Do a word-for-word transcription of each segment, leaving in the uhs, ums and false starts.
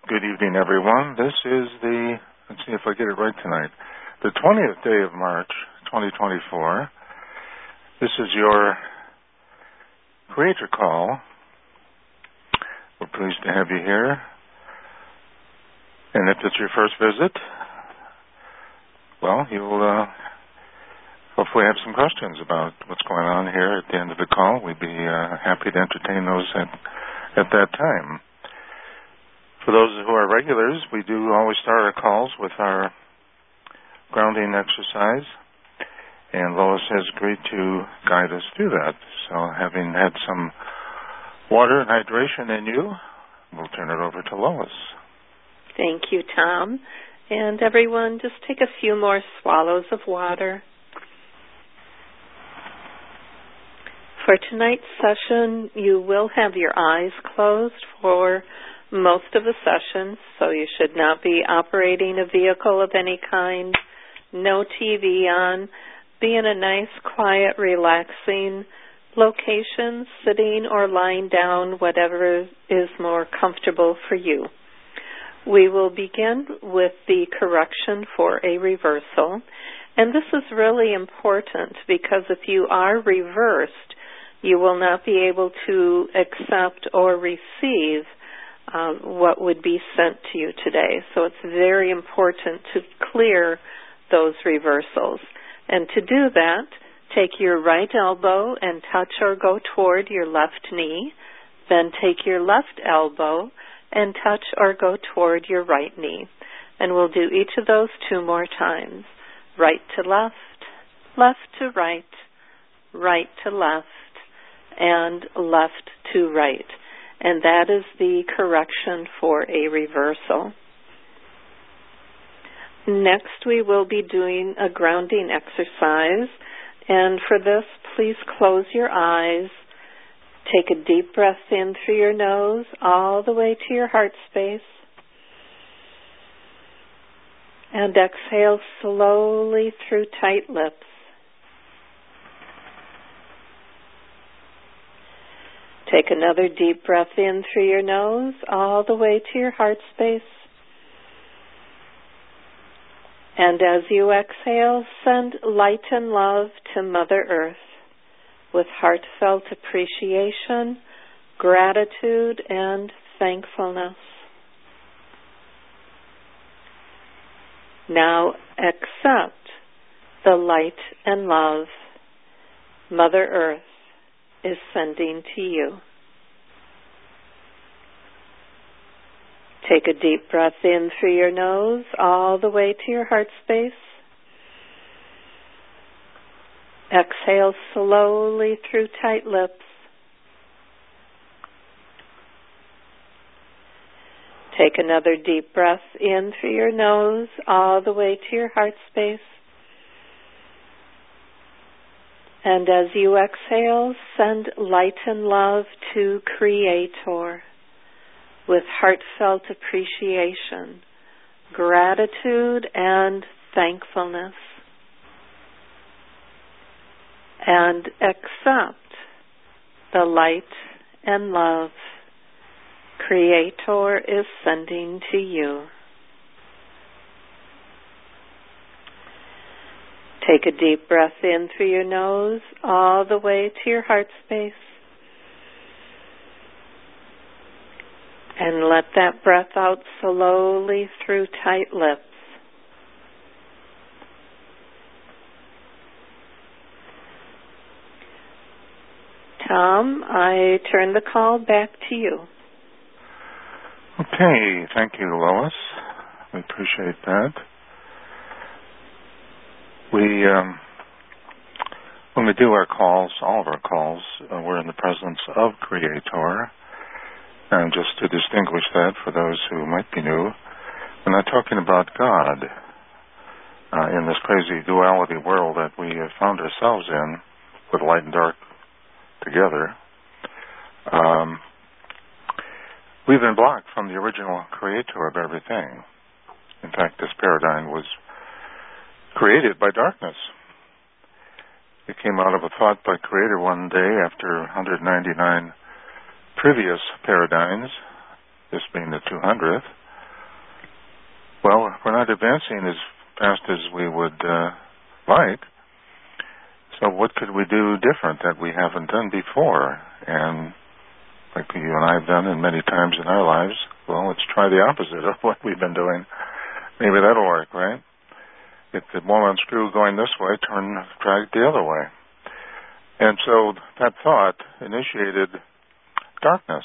Good evening, everyone. This is the, let's see if I get it right tonight, the twentieth day of March, twenty twenty-four. This is your Creator Call. We're pleased to have you here. And if it's your first visit, well, you'll uh, hopefully have some questions about what's going on here at the end of the call. We'd be uh, happy to entertain those at, at that time. For those who are regulars, we do always start our calls with our grounding exercise, and Lois has agreed to guide us through that. So having had some water and hydration in you, we'll turn it over to Lois. Thank you, Tom. And everyone, just take a few more swallows of water. For tonight's session, you will have your eyes closed for most of the session, so you should not be operating a vehicle of any kind, no T V on. Be in a nice, quiet, relaxing location, sitting or lying down, whatever is more comfortable for you. We will begin with the correction for a reversal, and this is really important because if you are reversed, you will not be able to accept or receive Um, what would be sent to you today. So it's very important to clear those reversals. And to do that, take your right elbow and touch or go toward your left knee. Then take your left elbow and touch or go toward your right knee. And we'll do each of those two more times. Right to left, left to right, right to left, and left to right. And that is the correction for a reversal. Next, we will be doing a grounding exercise. And for this, please close your eyes. Take a deep breath in through your nose all the way to your heart space. And exhale slowly through tight lips. Take another deep breath in through your nose all the way to your heart space. And as you exhale, send light and love to Mother Earth with heartfelt appreciation, gratitude, and thankfulness. Now accept the light and love Mother Earth is sending to you. Take a deep breath in through your nose all the way to your heart space. Exhale slowly through tight lips. Take another deep breath in through your nose all the way to your heart space. And as you exhale, send light and love to Creator with heartfelt appreciation, gratitude, and thankfulness. And accept the light and love Creator is sending to you. Take a deep breath in through your nose all the way to your heart space. And let that breath out slowly through tight lips. Tom, I turn the call back to you. Okay, thank you, Lois. We appreciate that. We, um, when we do our calls, all of our calls, uh, we're in the presence of Creator. And just to distinguish that for those who might be new, we're not talking about God uh, in this crazy duality world that we have found ourselves in, with light and dark together. Um, we've been blocked from the original Creator of everything. In fact, this paradigm was created by darkness. It came out of a thought by Creator one day after one hundred ninety-nine previous paradigms, this being the two hundredth, Well, we're not advancing as fast as we would uh, like. So what could we do different that we haven't done before? And like you and I have done and many times in our lives, well, let's try the opposite of what we've been doing. Maybe that'll work, right? If the won't unscrew going this way, turn, try it the other way. And so that thought initiated darkness.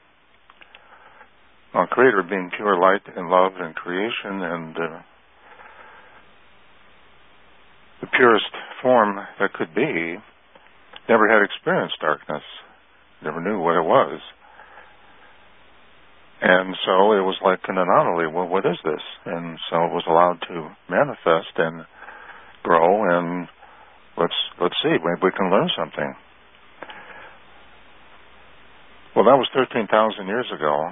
Our Creator being pure light and love and creation and uh, the purest form that could be, never had experienced darkness, never knew what it was. And so it was like an anomaly. Well, what is this? And so it was allowed to manifest and grow, and let's let's see, maybe we can learn something. Well, that was thirteen thousand years ago,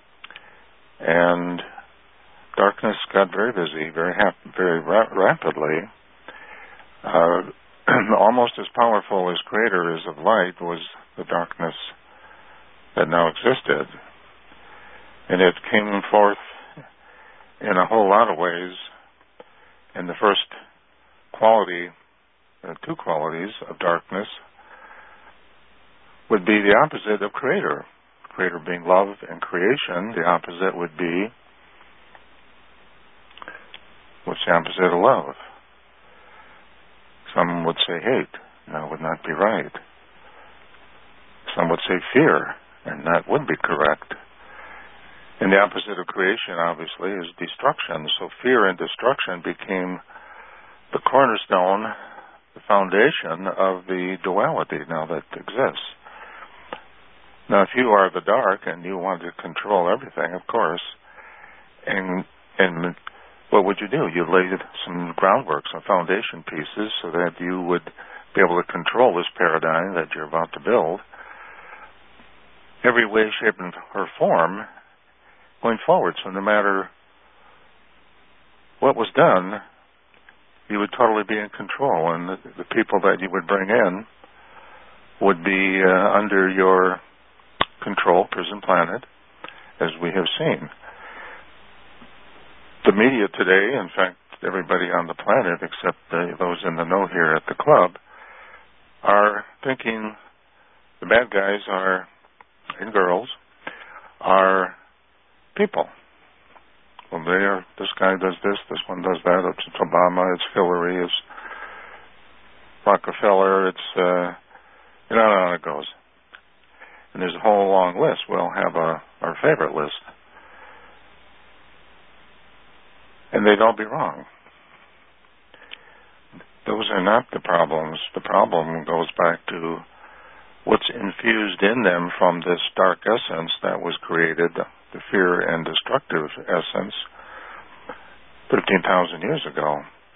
and darkness got very busy, very hap- very ra- rapidly. Uh, almost as powerful as Creator is of light was the darkness that now existed. And it came forth in a whole lot of ways. And the first quality, uh, two qualities of darkness, would be the opposite of Creator. Creator being love and creation, the opposite would be, what's the opposite of love? Some would say hate, and that would not be right. Some would say fear, and that would be correct. And the opposite of creation, obviously, is destruction. So fear and destruction became the cornerstone, the foundation of the duality now that exists. Now, if you are the dark and you want to control everything, of course, and and what would you do? You'd lay some groundwork, some foundation pieces, so that you would be able to control this paradigm that you're about to build, every way, shape, and or form, going forward. So no matter what was done, you would totally be in control, and the, the people that you would bring in would be uh, under your control, Prison Planet, as we have seen. The media today, in fact, everybody on the planet, except the, those in the know here at the club, are thinking the bad guys are, and girls, are people. Well, they are, this guy does this, this one does that, it's Obama, it's Hillary, it's Rockefeller, it's, uh, you know how it goes. And there's a whole long list. We'll have a, our favorite list. And they'd all be wrong. Those are not the problems. The problem goes back to what's infused in them from this dark essence that was created, the fear and destructive essence, thirteen thousand years ago.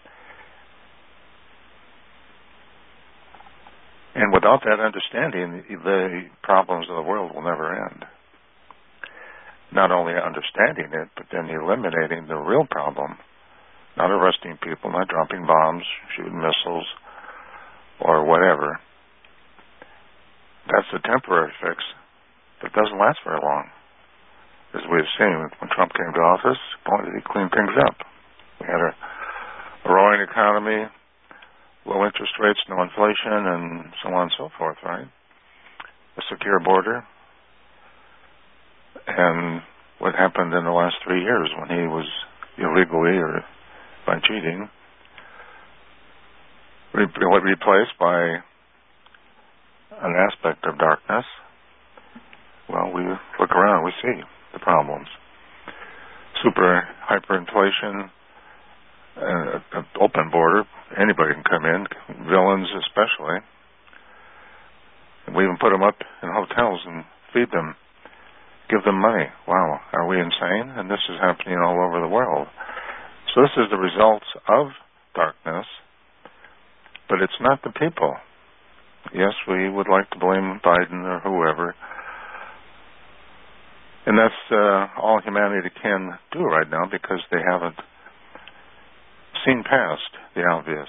And without that understanding, the problems of the world will never end. Not only understanding it, but then eliminating the real problem, not arresting people, not dropping bombs, shooting missiles, or whatever. That's a temporary fix that doesn't last very long. As we've seen, when Trump came to office, boy, did he clean things up. We had a, a roaring economy, low interest rates, no inflation, and so on and so forth, right? A secure border. And what happened in the last three years when he was illegally or by cheating re- replaced by an aspect of darkness, well, we look around, we see the problems. Super hyperinflation, uh, an open border, anybody can come in, villains especially. And we even put them up in hotels and feed them, give them money. Wow, are we insane? And this is happening all over the world. So this is the results of darkness, but it's not the people. Yes, we would like to blame Biden or whoever, and that's uh, all humanity can do right now because they haven't seen past the obvious.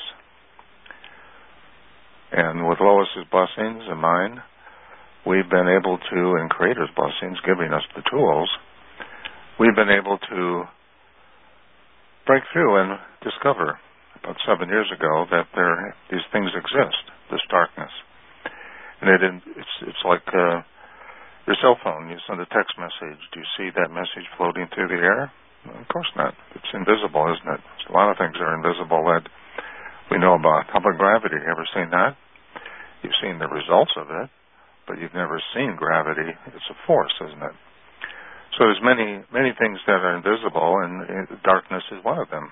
And with Lois's blessings and mine, we've been able to, and Creator's blessings, giving us the tools, we've been able to break through and discover about seven years ago that there these things exist, this darkness. And it it's it's like uh, your cell phone. You send a text message. Do you see that message floating through the air? Well, of course not. It's invisible, isn't it? There's a lot of things that are invisible that we know about. How about gravity? Ever seen that? You've seen the results of it, but you've never seen gravity. It's a force, isn't it? So there's many, many things that are invisible, and uh, darkness is one of them.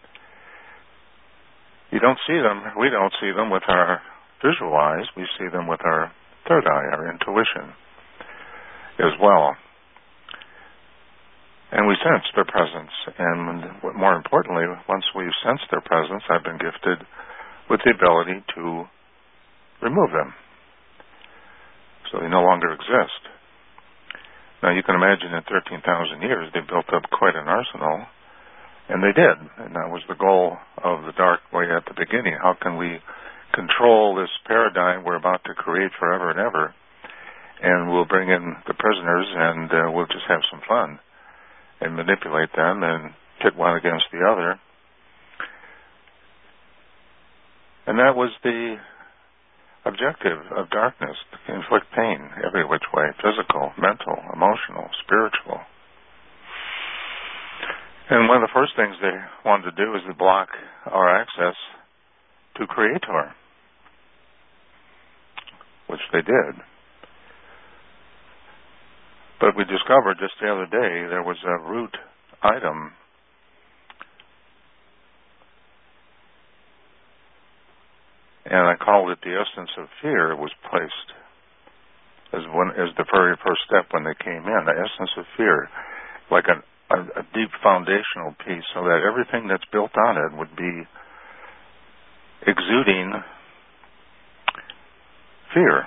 You don't see them, we don't see them with our visual eyes, we see them with our third eye, our intuition as well. And we sense their presence, and more importantly, once we've sensed their presence, I've been gifted with the ability to remove them. So they no longer exist. Now you can imagine in thirteen thousand years they built up quite an arsenal, and they did, and that was the goal of the dark way at the beginning. How can we control this paradigm we're about to create forever and ever, and we'll bring in the prisoners and uh, we'll just have some fun and manipulate them and pit one against the other. And that was the objective of darkness, to inflict pain every which way, physical, mental, emotional, spiritual. And one of the first things they wanted to do is to block our access to Creator, which they did. But we discovered just the other day there was a root item and I called it the essence of fear. It was placed as one as the very first step when they came in, the essence of fear, like an A, a deep foundational piece, so that everything that's built on it would be exuding fear.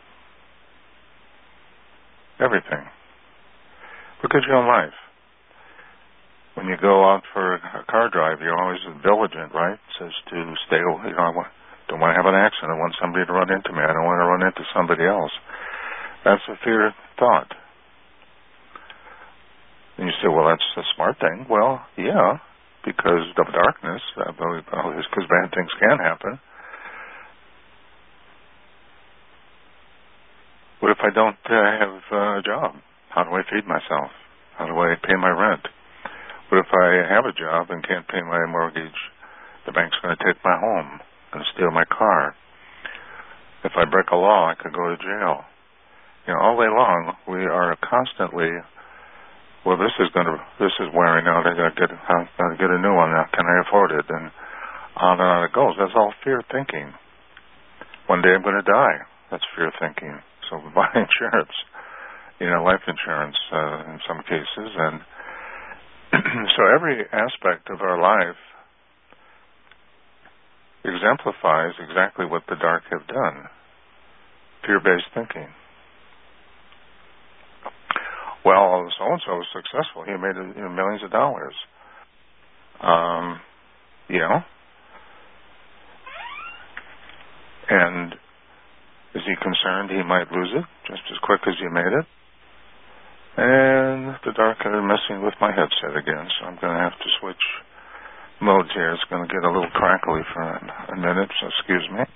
Everything. Look at your own life. When you go out for a car drive, you're always vigilant, right? It says to stay, you know, I want, don't want to have an accident. I want somebody to run into me. I don't want to run into somebody else. That's a fear thought. And you say, well, that's a smart thing. Well, yeah, because of darkness, because bad things can happen. What if I don't uh, have uh, a job? How do I feed myself? How do I pay my rent? What if I have a job and can't pay my mortgage? The bank's going to take my home and steal my car. If I break a law, I could go to jail. You know, all day long, we are constantly, well, this is going to, this is wearing out. I got to get, I got to get a new one now. Can I afford it? And on and on it goes. That's all fear thinking. One day I'm going to die. That's fear thinking. So we buy insurance, you know, life insurance uh, in some cases, and so every aspect of our life exemplifies exactly what the dark have done. Fear-based thinking. Well, so-and-so was successful. He made you know, millions of dollars. Um, you know? And is he concerned he might lose it just as quick as he made it? And the dark are messing with my headset again, so I'm going to have to switch modes here. It's going to get a little crackly for a, a minute, so excuse me.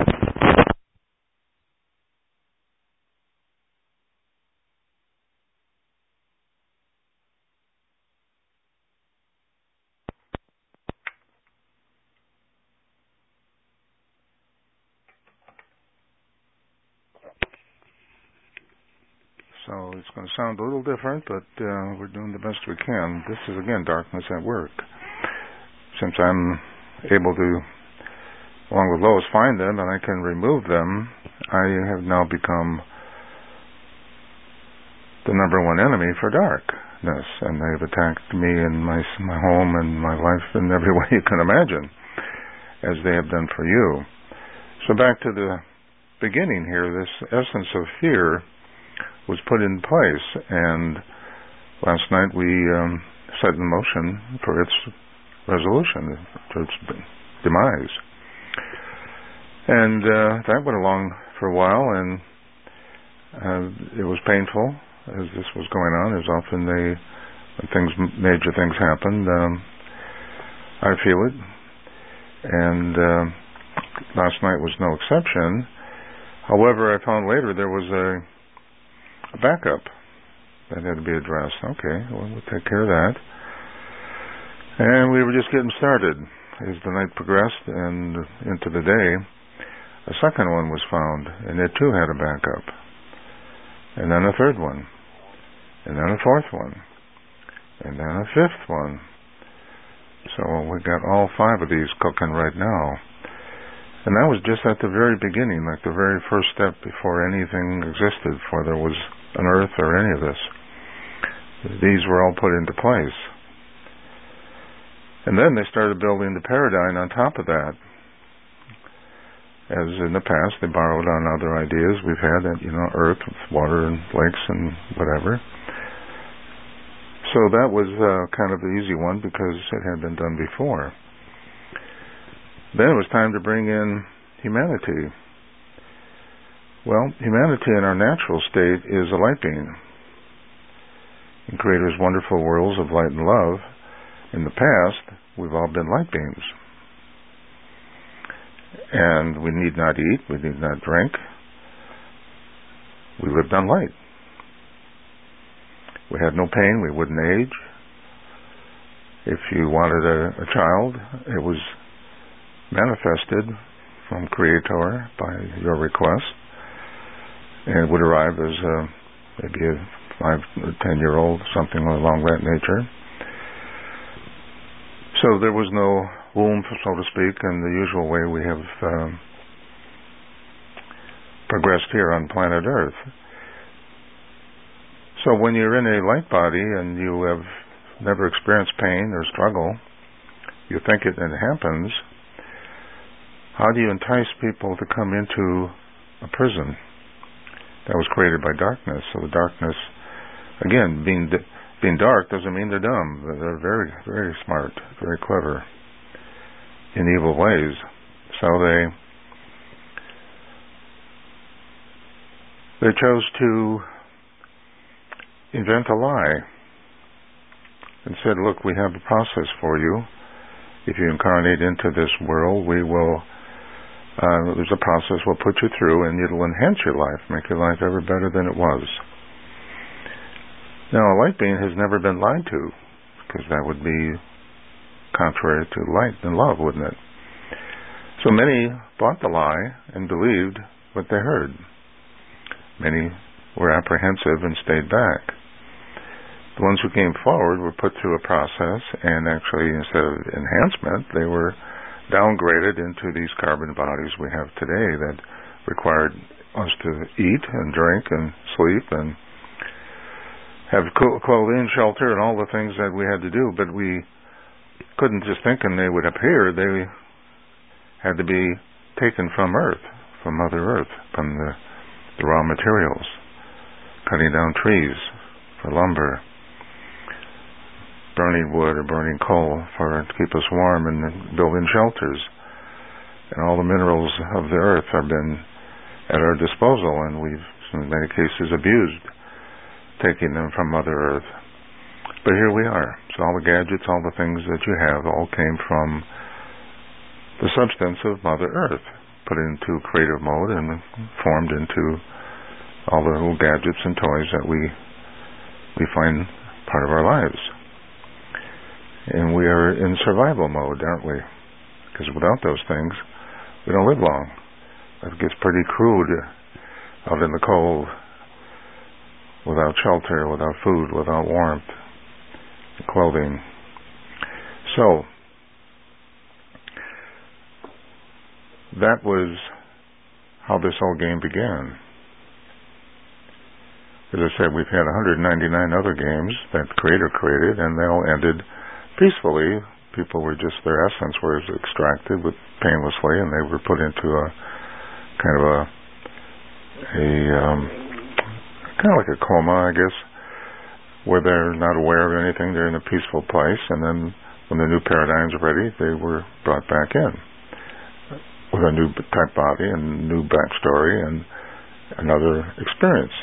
So it's going to sound a little different, but uh, we're doing the best we can. This is, again, darkness at work. Since I'm able to, along with Lois, find them and I can remove them, I have now become the number one enemy for darkness. And they've attacked me and my, my home and my life in every way you can imagine, as they have done for you. So back to the beginning here, this essence of fear was put in place, and last night we um, set in motion for its resolution, for its demise. And uh, that went along for a while, and uh, it was painful as this was going on, as often they, when things, major things happened. Um, I feel it. And uh, last night was no exception. However, I found later there was a, a backup that had to be addressed. Okay, well, we'll take care of that. And we were just getting started. As the night progressed and into the day, a second one was found, and it too had a backup. And then a third one. And then a fourth one. And then a fifth one. So we got all five of these cooking right now. And that was just at the very beginning, like the very first step before anything existed, before there was an earth or any of this. These were all put into place. And then they started building the paradigm on top of that. As in the past, they borrowed on other ideas we've had, you know, earth, water, and lakes, and whatever. So that was uh, kind of the easy one because it had been done before. Then it was time to bring in humanity. Well, humanity in our natural state is a light being. In Creator's wonderful worlds of light and love, in the past, we've all been light beings. And we need not eat, we need not drink. We lived on light. We had no pain, we wouldn't age. If you wanted a, a child, it was manifested from Creator by your request. And it would arrive as a, maybe a five or ten year old, something along that nature. So there was no womb, so to speak, in the usual way we have um, progressed here on planet Earth. So when you're in a light body and you have never experienced pain or struggle, you think it and it happens, how do you entice people to come into a prison that was created by darkness? So the darkness, again, being being dark doesn't mean they're dumb. They're very, very smart, very clever in evil ways. So they they chose to invent a lie and said, look, we have a process for you. If you incarnate into this world, we will, uh, there's a process we'll put you through, and it'll enhance your life, make your life ever better than it was. Now, a light being has never been lied to, because that would be contrary to light and love, wouldn't it? So many bought the lie and believed what they heard. Many were apprehensive and stayed back. The ones who came forward were put through a process, and actually, instead of enhancement, they were downgraded into these carbon bodies we have today that required us to eat and drink and sleep and have clothing, shelter, and all the things that we had to do, but we couldn't just think and they would appear. They had to be taken from Earth, from Mother Earth, from the, the raw materials, cutting down trees for lumber, burning wood or burning coal for to keep us warm, and building shelters. And all the minerals of the earth have been at our disposal, and we've, in many cases, abused taking them from Mother Earth. But here we are. So all the gadgets, all the things that you have, all came from the substance of Mother Earth, put into creative mode and formed into all the little gadgets and toys that we we find part of our lives. And we are in survival mode, aren't we? Because without those things, we don't live long. It gets pretty crude out in the cold, without shelter, without food, without warmth, clothing. So, that was how this whole game began. As I said, we've had one hundred ninety-nine other games that Creator created, and they all ended peacefully. People were just, their essence was extracted with painlessly, and they were put into a kind of a, a um, kind of like a coma, I guess, where they're not aware of anything. They're in a peaceful place, and then when the new paradigms are ready, they were brought back in with a new type body and new backstory and another experience.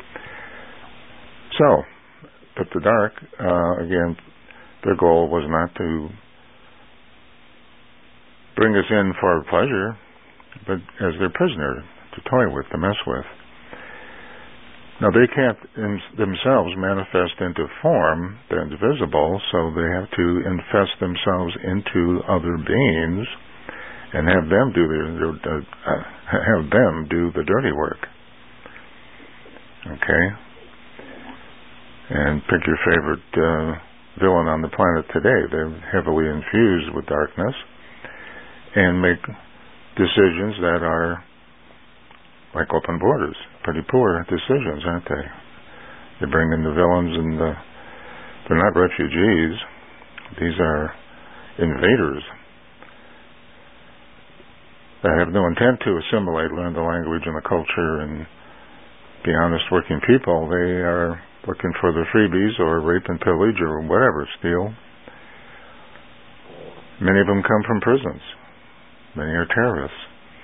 So, but the dark, uh, again, their goal was not to bring us in for pleasure, but as their prisoner to toy with, to mess with. Now, they can't in themselves manifest into form that's visible, so they have to infest themselves into other beings and have them do their, their uh, have them do the dirty work. Okay? And pick your favorite uh, villain on the planet today. They're heavily infused with darkness and make decisions that are like open borders. Pretty poor decisions, aren't they? They bring in the villains, and the, they're not refugees. These are invaders that have no intent to assimilate, learn the language and the culture, and be honest working people. They are looking for the freebies or rape and pillage or whatever, steal. Many of them come from prisons. Many are terrorists.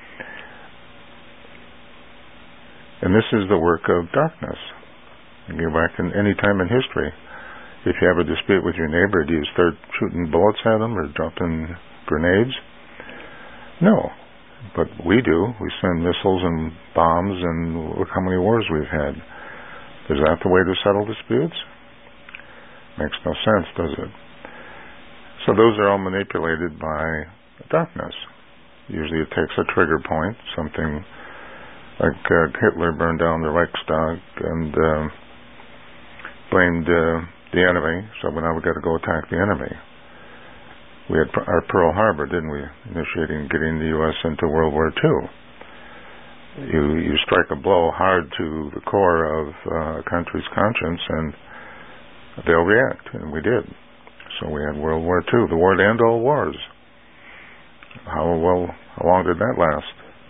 And this is the work of darkness. You go back in any time in history. If you have a dispute with your neighbor, do you start shooting bullets at them or dropping grenades? No. But we do. We send missiles and bombs, and look how many wars we've had. Is that the way to settle disputes? Makes no sense, does it? So those are all manipulated by darkness. Usually it takes a trigger point, something like uh, Hitler burned down the Reichstag and uh, blamed uh, the enemy, so now we've got to go attack the enemy. We had our Pearl Harbor, didn't we, initiating getting the U S into World War Two. You you strike a blow hard to the core of uh, a country's conscience, and they'll react, and we did. So we had World War Two, the war to end all wars. How well, how long did that last?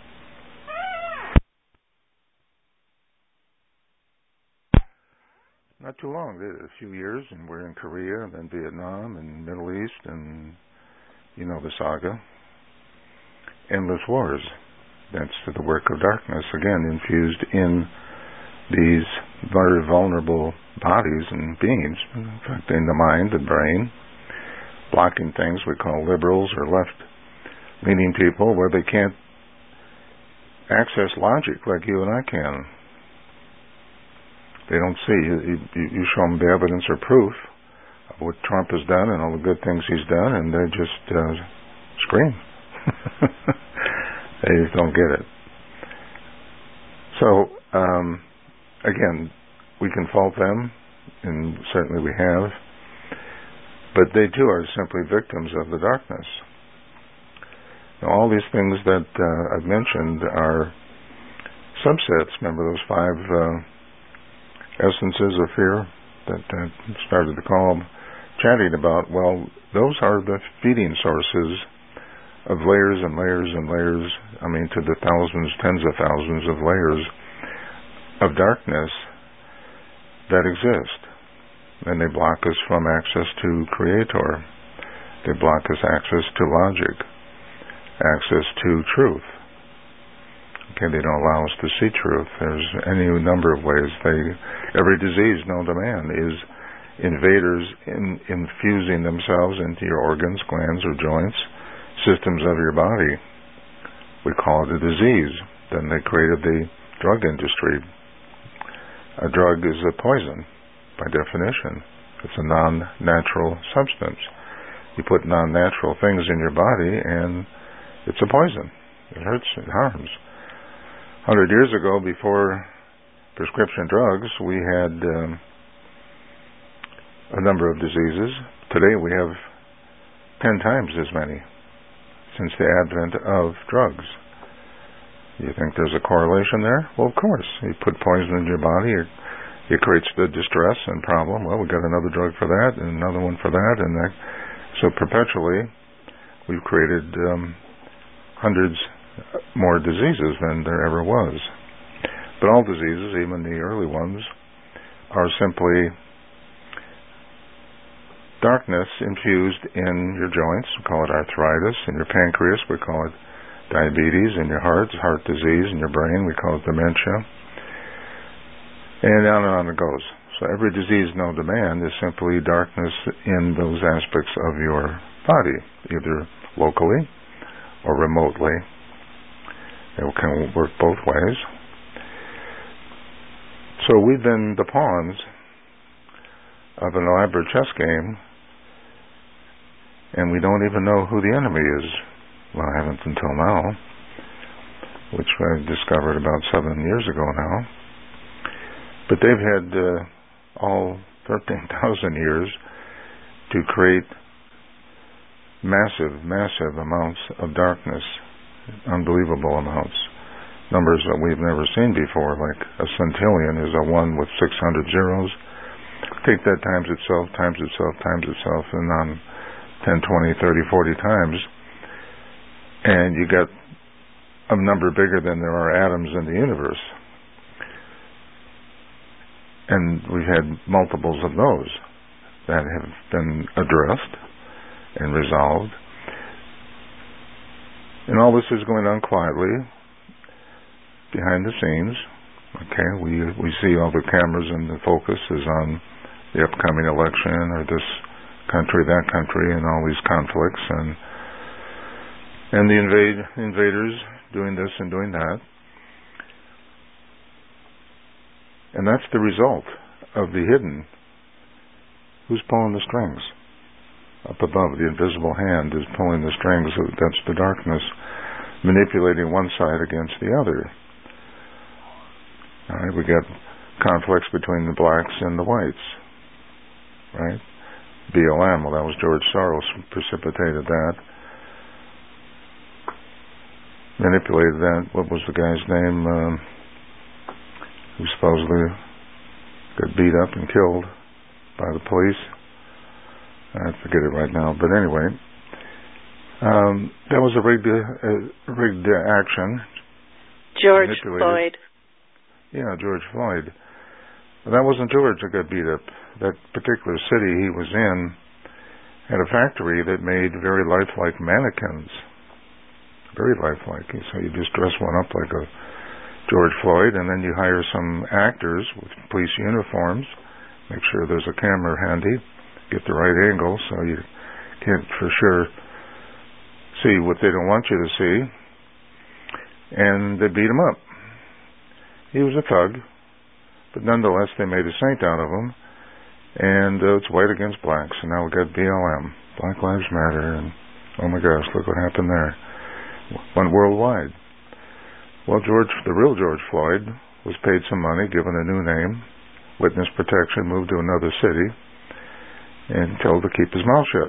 Not too long, did it? A few years, and we're in Korea, and then Vietnam, and Middle East, and you know the saga. Endless wars. That's the work of darkness, again, infused in these very vulnerable bodies and beings, in fact, in the mind, the brain, blocking things we call liberals or left-leaning people where they can't access logic like you and I can. They don't see. You, you, you show them the evidence or proof of what Trump has done and all the good things he's done, and they just uh, scream. They just don't get it. So, um, again, we can fault them, and certainly we have, but they too are simply victims of the darkness. Now, all these things that uh, I've mentioned are subsets. Remember those five uh, essences of fear that I started the call chatting about? Well, those are the feeding sources of layers and layers and layers, I mean to the thousands, tens of thousands of layers of darkness that exist. And they block us from access to Creator. They block us access to logic, access to truth. Okay, they don't allow us to see truth. There's any number of ways. They, every disease known to man is invaders in, infusing themselves into your organs, glands, or joints, systems of your body. We call it a disease. Then they created the drug industry. A drug is a poison, by definition. It's a non-natural substance. You put non-natural things in your body, and it's a poison. It hurts, it harms. A hundred years ago, before prescription drugs, we had um, a number of diseases. Today we have ten times as many since the advent of drugs. You think there's a correlation there? Well, of course. You put poison in your body, it creates the distress and problem. Well, we've got another drug for that, and another one for that, and that. So perpetually, we've created um, hundreds more diseases than there ever was. But all diseases, even the early ones, are simply darkness infused in your joints. We call it arthritis. In your pancreas, we call it diabetes. In your heart, heart disease. In your brain, we call it dementia. And on and on it goes. So every disease known to man is simply darkness in those aspects of your body, either locally or remotely. It can work both ways. So we've been the pawns of an elaborate chess game, and we don't even know who the enemy is. Well, I haven't until now, which I discovered about seven years ago now. But they've had uh, all thirteen thousand years to create massive, massive amounts of darkness, unbelievable amounts, numbers that we've never seen before, like a centillion is a one with six hundred zeros. Take that times itself, times itself, times itself, and on ten, twenty, thirty, forty times, and you get a number bigger than there are atoms in the universe. And we've had multiples of those that have been addressed and resolved. And all this is going on quietly behind the scenes. Okay, we we see all the cameras and the focus is on the upcoming election or this country, that country, and all these conflicts, and and the invade invaders doing this and doing that. And that's the result of the hidden. Who's pulling the strings? Up above, the invisible hand is pulling the strings. That's the darkness, manipulating one side against the other. All right, we got conflicts between the blacks and the whites. Right? B L M, well, that was George Soros precipitated that. Manipulated that. What was the guy's name? Um, who supposedly got beat up and killed by the police. I forget it right now, but anyway, um, that was a rigged, uh, rigged action. George Floyd. Yeah, George Floyd. But that wasn't George that got beat up. That particular city he was in had a factory that made very lifelike mannequins. Very lifelike. So you just dress one up like a George Floyd, and then you hire some actors with police uniforms, make sure there's a camera handy, get the right angle so you can't for sure see what they don't want you to see, and they beat him up. He was a thug, but nonetheless they made a saint out of him, and uh, it's white against blacks, and now we've got B L M, Black Lives Matter, and oh my gosh, look what happened there. Went worldwide. Well, George, the real George Floyd, was paid some money, given a new name, witness protection, moved to another city, and told to keep his mouth shut.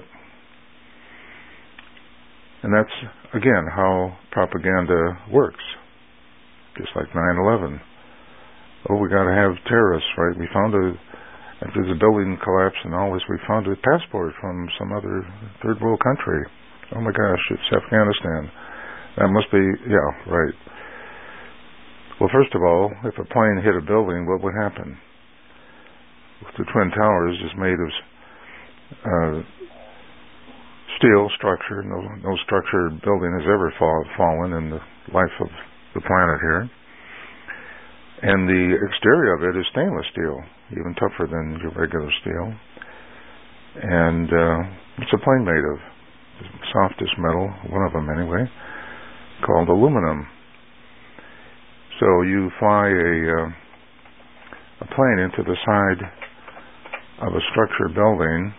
And that's, again, how propaganda works. Just like nine eleven. Oh, we got to have terrorists, right? We found a, after the building collapse and all this, we found a passport from some other third world country. Oh my gosh, it's Afghanistan. That must be, yeah, right. Well, first of all, if a plane hit a building, what would happen? The Twin Towers is made of uh, steel structure. No, no structured building has ever fall, fallen in the life of the planet here. And the exterior of it is stainless steel, even tougher than your regular steel. And uh, what's a plane made of? The softest metal, one of them anyway, called aluminum. So you fly a uh, a plane into the side of a structured building,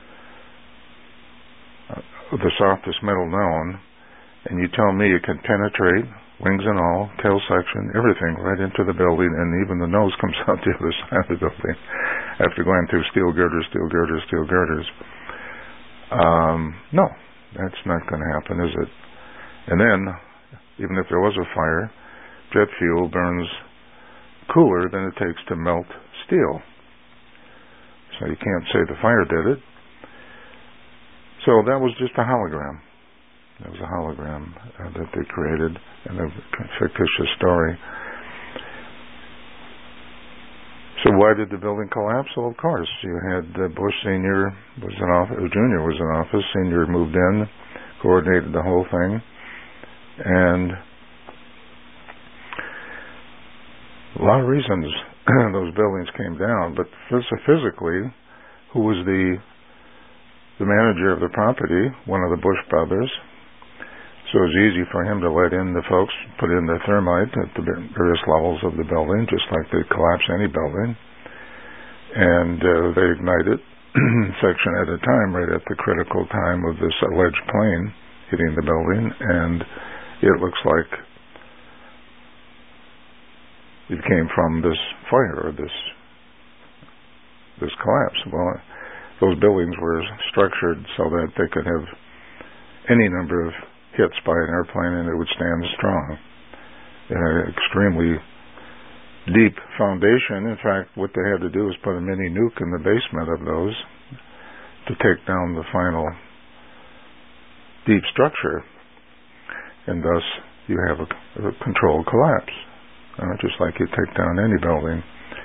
uh, the softest metal known, and you tell me it can penetrate, wings and all, tail section, everything, right into the building, and even the nose comes out the other side of the building after going through steel girders, steel girders, steel girders. Um, no, that's not going to happen, is it? And then, even if there was a fire, jet fuel burns cooler than it takes to melt steel. So you can't say the fire did it. So that was just a hologram. That was a hologram uh, that they created, and a fictitious story. So why did the building collapse? Well, of course, you had uh, Bush Senior was in office, or Junior was in office. Senior moved in, coordinated the whole thing, and a lot of reasons those buildings came down, but physically, who was the the manager of the property? One of the Bush brothers. So it was easy for him to let in the folks, put in the thermite at the various levels of the building, just like they'd collapse any building. And uh, they ignite it section at a time, right at the critical time of this alleged plane hitting the building, and it looks like it came from this fire or this this collapse. Well, those buildings were structured so that they could have any number of hits by an airplane and it would stand strong. It had an extremely deep foundation. In fact, what they had to do was put a mini nuke in the basement of those to take down the final deep structure, and thus you have a, a controlled collapse, uh, just like you take down any building.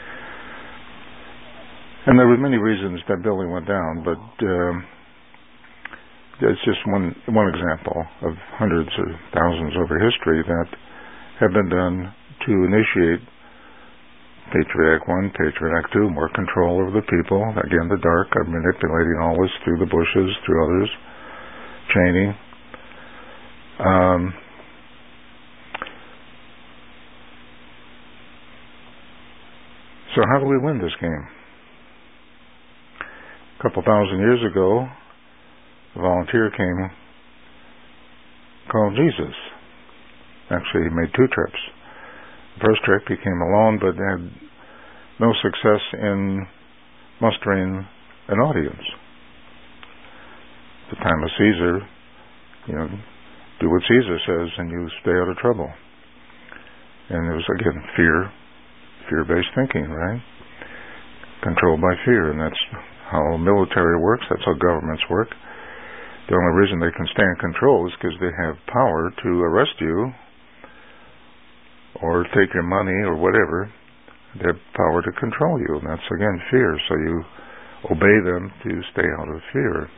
And there were many reasons that building went down, but uh, it's just one one example of hundreds or thousands over history that have been done to initiate Patriot Act one, Patriot Act two, more control over the people. Again, the dark are manipulating all this through the Bushes, through others, Cheney. Um, so how do we win this game? A couple thousand years ago, a volunteer came called Jesus. Actually, he made two trips. The first trip, he came alone, but had no success in mustering an audience. At the time of Caesar, you know, do what Caesar says and you stay out of trouble. And it was, again, fear, fear-based thinking, right? Controlled by fear, and that's how military works, that's how governments work. The only reason they can stay in control is because they have power to arrest you or take your money or whatever. They have power to control you, and that's, again, fear. So you obey them to stay out of fear.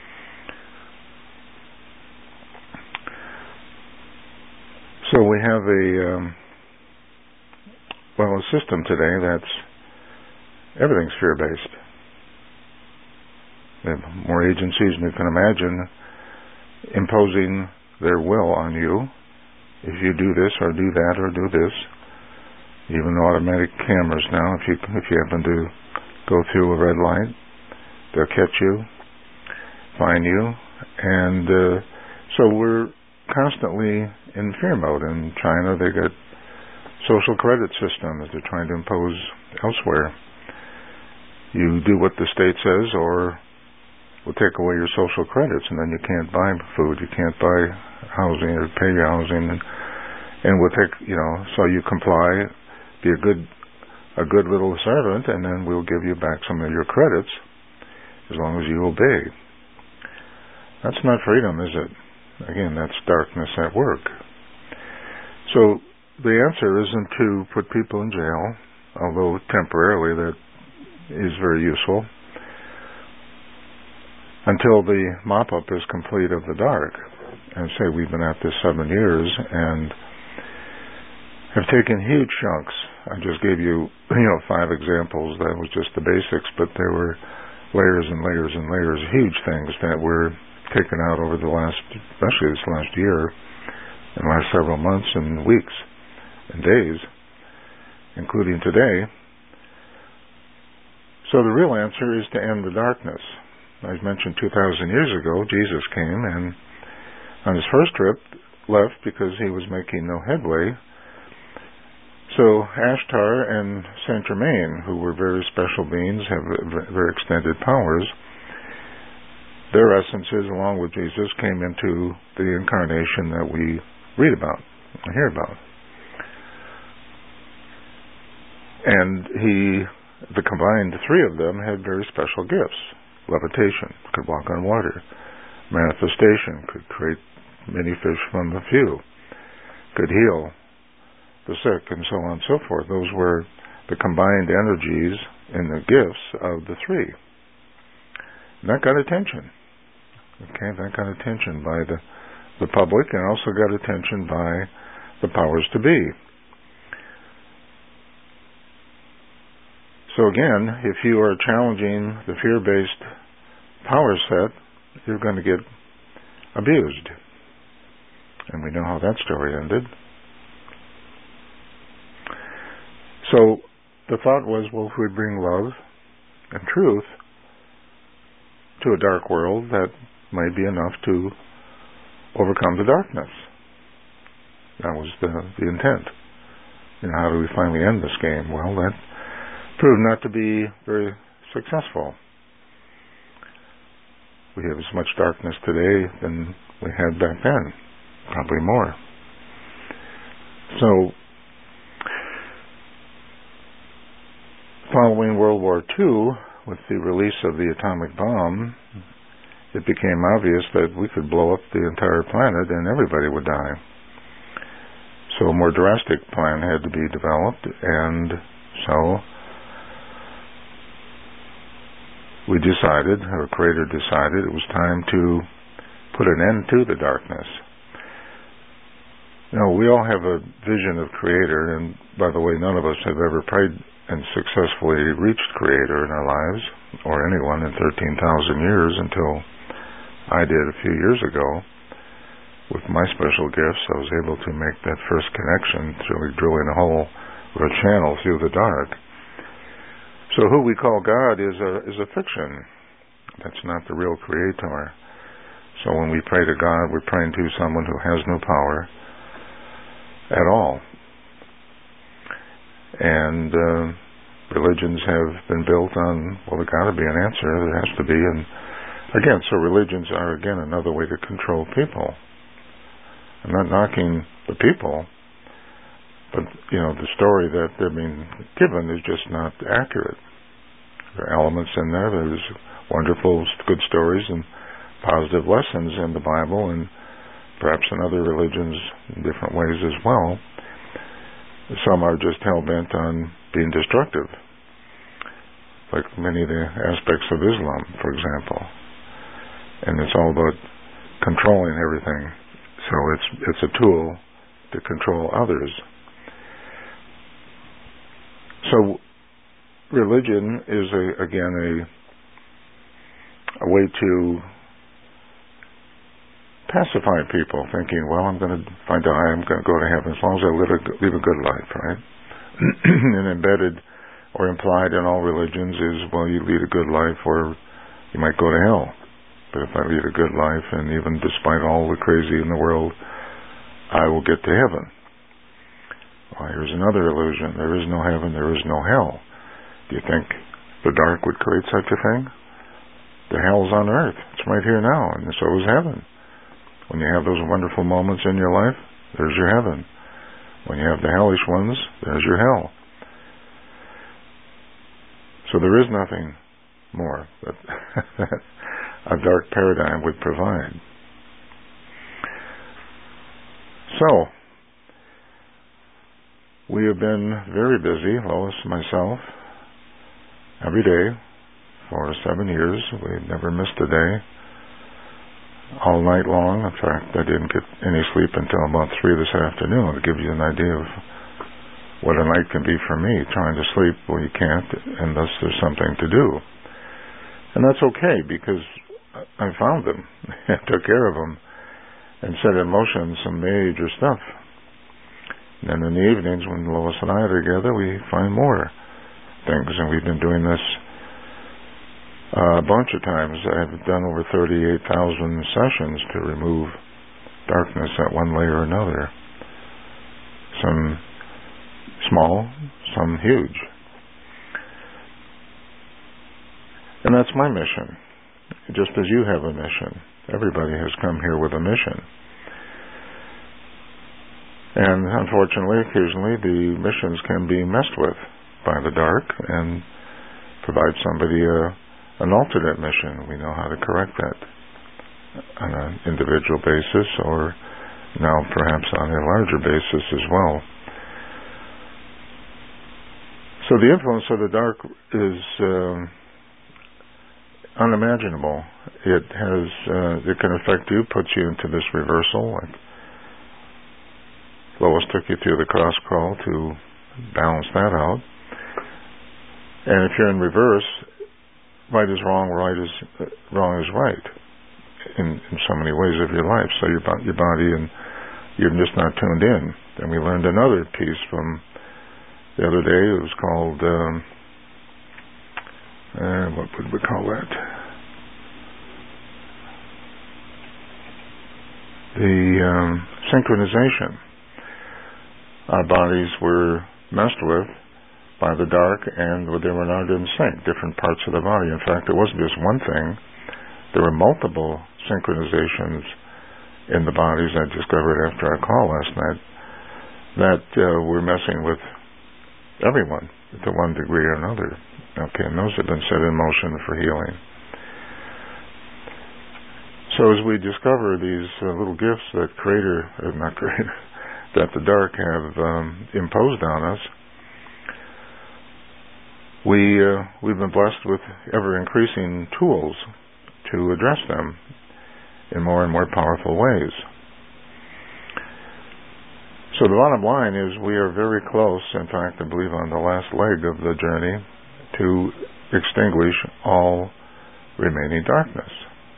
So we have a, um, well, a system today that's, everything's fear-based. We have more agencies than you can imagine imposing their will on you. If you do this or do that or do this, even automatic cameras now, if you if you happen to go through a red light, they'll catch you, find you, and uh, so we're constantly in fear mode. In China, they got social credit system that they're trying to impose elsewhere. You do what the state says, or we'll take away your social credits, and then you can't buy food, you can't buy housing or pay your housing, and, and we'll take, you know, so you comply, be a good, a good little servant, and then we'll give you back some of your credits as long as you obey. That's not freedom, is it? Again, that's darkness at work. So the answer isn't to put people in jail, although temporarily that is very useful, until the mop-up is complete of the dark. And say we've been at this seven years and have taken huge chunks. I just gave you, you know, five examples. That was just the basics, but there were layers and layers and layers, huge things that were taken out over the last, especially this last year, and last several months and weeks and days, including today. So the real answer is to end the darkness. I mentioned two thousand years ago, Jesus came and on his first trip left because he was making no headway. So Ashtar and Saint Germain, who were very special beings, have very extended powers, their essences, along with Jesus, came into the incarnation that we read about and hear about. And he, the combined three of them, had very special gifts. Levitation, could walk on water. Manifestation, could create many fish from a few. Could heal the sick, and so on and so forth. Those were the combined energies and the gifts of the three. And that got attention. Okay, that got attention by the, the public, and also got attention by the powers to be. So again, if you are challenging the fear-based power set, you're going to get abused. And we know how that story ended. So the thought was, well, if we bring love and truth to a dark world, that might be enough to overcome the darkness. That was the, the intent. You know, how do we finally end this game? Well, that proved not to be very successful. We have as much darkness today than we had back then, probably more. So, following World War Two, with the release of the atomic bomb, it became obvious that we could blow up the entire planet and everybody would die. So a more drastic plan had to be developed, and so we decided, our Creator decided, it was time to put an end to the darkness. You know, we all have a vision of Creator, and by the way, none of us have ever prayed and successfully reached Creator in our lives, or anyone in thirteen thousand years, until I did a few years ago. With my special gifts, I was able to make that first connection through drilling a hole or a channel through the dark. So who we call God is a is a fiction. That's not the real Creator. So when we pray to God, we're praying to someone who has no power at all. And uh, religions have been built on, well, there's got to be an answer. There has to be. And again, so religions are, again, another way to control people. I'm not knocking the people, but, you know, the story that they're being given is just not accurate. There are elements in there. There's wonderful, good stories and positive lessons in the Bible, and perhaps in other religions in different ways as well. Some are just hell-bent on being destructive, like many of the aspects of Islam, for example. And it's all about controlling everything. So it's it's a tool to control others. So religion is, a, again, a, a way to pacify people, thinking, well, I'm going to find out I'm going to go to heaven as long as I live a, live a good life, right? And embedded or implied in all religions is, well, you lead a good life or you might go to hell. But if I lead a good life, and even despite all the crazy in the world, I will get to heaven. Well, here's another illusion. There is no heaven, there is no hell. Do you think the dark would create such a thing? The hell's on earth. It's right here now, and so is heaven. When you have those wonderful moments in your life, there's your heaven. When you have the hellish ones, there's your hell. So there is nothing more that a dark paradigm would provide. So, we have been very busy, Lois and myself, every day for seven years. We've never missed a day, all night long. In fact, I didn't get any sleep until about three this afternoon, to give you an idea of what a night can be for me, trying to sleep. Well, you can't, unless there's something to do. And that's okay, because I found them, and took care of them, and set in motion some major stuff. And then in the evenings, when Lois and I are together, we find more things, and we've been doing this uh, a bunch of times. I've done over thirty-eight thousand sessions to remove darkness at one layer or another. Some small, some huge. And that's my mission. Just as you have a mission. Everybody has come here with a mission. And unfortunately, occasionally, the missions can be messed with by the dark and provide somebody a, an alternate mission. We know how to correct that on an individual basis, or now perhaps on a larger basis as well. So the influence of the dark is Um, unimaginable. It has, uh, it can affect you, puts you into this reversal. Like Lois took you through the cross crawl to balance that out. And if you're in reverse, right is wrong, right is uh, wrong is right in, in so many ways of your life. So your your body and you're just not tuned in. Then we learned another piece from the other day. It was called, um, uh, what would we call that? The um, synchronization. Our bodies were messed with by the dark, and they were not in sync, different parts of the body. In fact, it wasn't just one thing. There were multiple synchronizations in the bodies I discovered after our call last night that uh, were messing with everyone to one degree or another. Okay, and those have been set in motion for healing. So as we discover these uh, little gifts that Creator, uh, not Creator, that the dark have um, imposed on us, we, uh, we've been blessed with ever-increasing tools to address them in more and more powerful ways. So the bottom line is we are very close, in fact, I believe on the last leg of the journey, to extinguish all remaining darkness.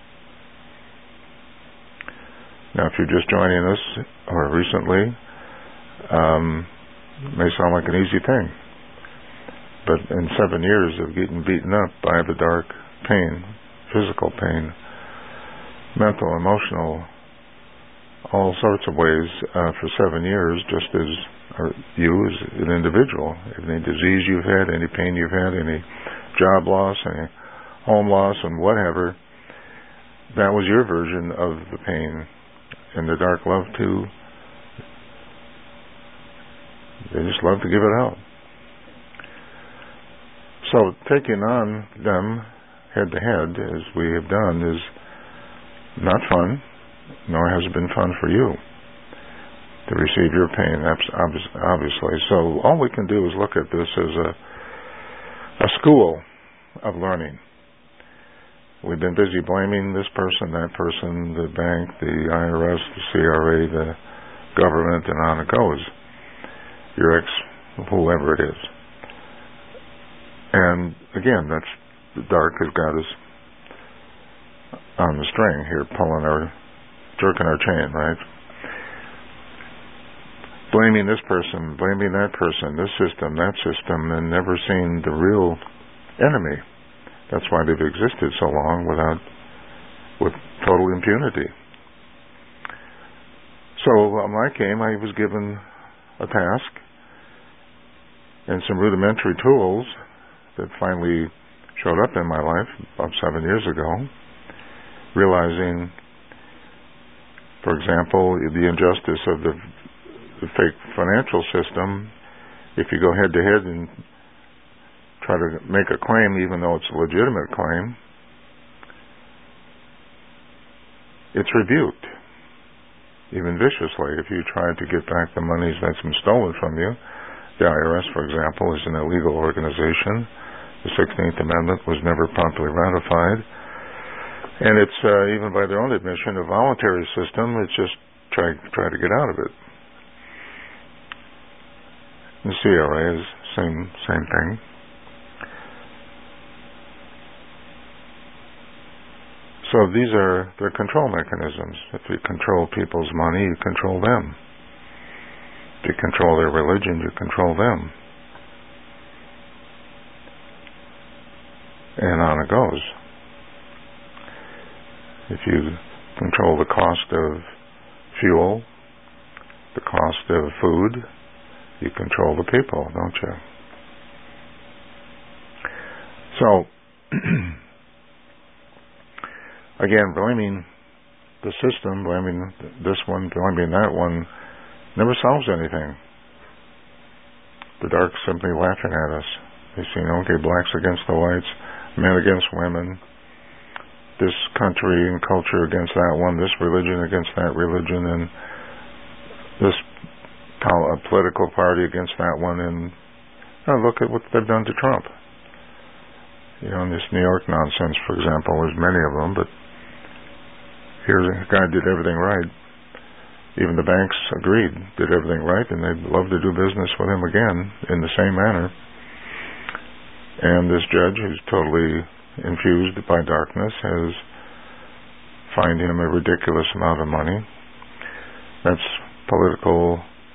Now, if you're just joining us, or recently, um, it may sound like an easy thing. But in seven years of getting beaten up by the dark pain, physical pain, mental, emotional, all sorts of ways uh, for seven years, just as or you as an individual, any disease you've had, any pain you've had, any job loss, any home loss, and whatever, that was your version of the pain. And the dark love to, they just love to give it out. So taking on them head to head, as we have done, is not fun, nor has it been fun for you to receive your pain, obviously. So all we can do is look at this as a a school of learning. We've been busy blaming this person, that person, the bank, the I R S, the C R A, the government, and on it goes. Your ex, whoever it is. And again, that's the dark has got us on the string here, pulling our, jerking our chain, right? Blaming this person, blaming that person, this system, that system, and never seeing the real enemy. That's why they've existed so long without, with total impunity. So when I came, I was given a task and some rudimentary tools that finally showed up in my life about seven years ago, realizing, for example, the injustice of the, the fake financial system. If you go head to head and try to make a claim, even though it's a legitimate claim, it's rebuked, even viciously. If you try to get back the monies that's been stolen from you, the I R S, for example, is an illegal organization. The sixteenth Amendment was never properly ratified. And it's, uh, even by their own admission, a voluntary system. It's just try, try to get out of it. The C R A is same same thing. So these are the control mechanisms. If you control people's money, you control them. If you control their religion, you control them. And on it goes. If you control the cost of fuel, the cost of food, you control the people, don't you? So, again, blaming the system, blaming this one, blaming that one, never solves anything. The dark's simply laughing at us. They say, okay, blacks against the whites, men against women, this country and culture against that one, this religion against that religion, and this pol- political party against that one, and oh, look at what they've done to Trump. You know, in this New York nonsense, for example, there's many of them, but here's a guy who did everything right. Even the banks agreed, did everything right, and they'd love to do business with him again in the same manner. And this judge, who's totally infused by darkness, has fined him a ridiculous amount of money. That's political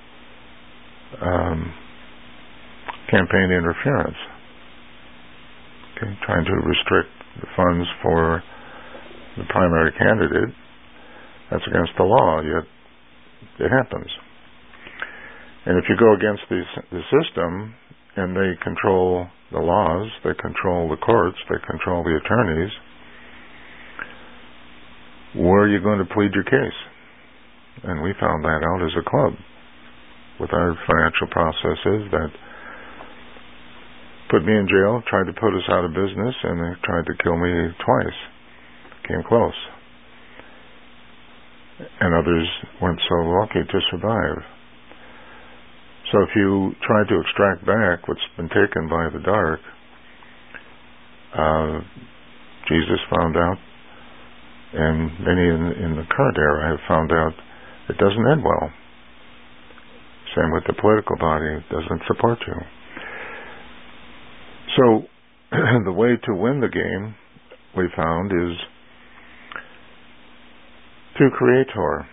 um, campaign interference. Okay, trying to restrict the funds for the primary candidate. That's against the law, yet it happens. And if you go against the, the system, and they control the laws, they control the courts, they control the attorneys, where are you going to plead your case? And we found that out as a club with our financial processes that put me in jail, tried to put us out of business, and they tried to kill me twice. Came close. And others weren't so lucky to survive. So if you try to extract back what's been taken by the dark, uh, Jesus found out, and many in, in the current era have found out, it doesn't end well. Same with the political body, it doesn't support you. So the way to win the game, we found, is through Creator.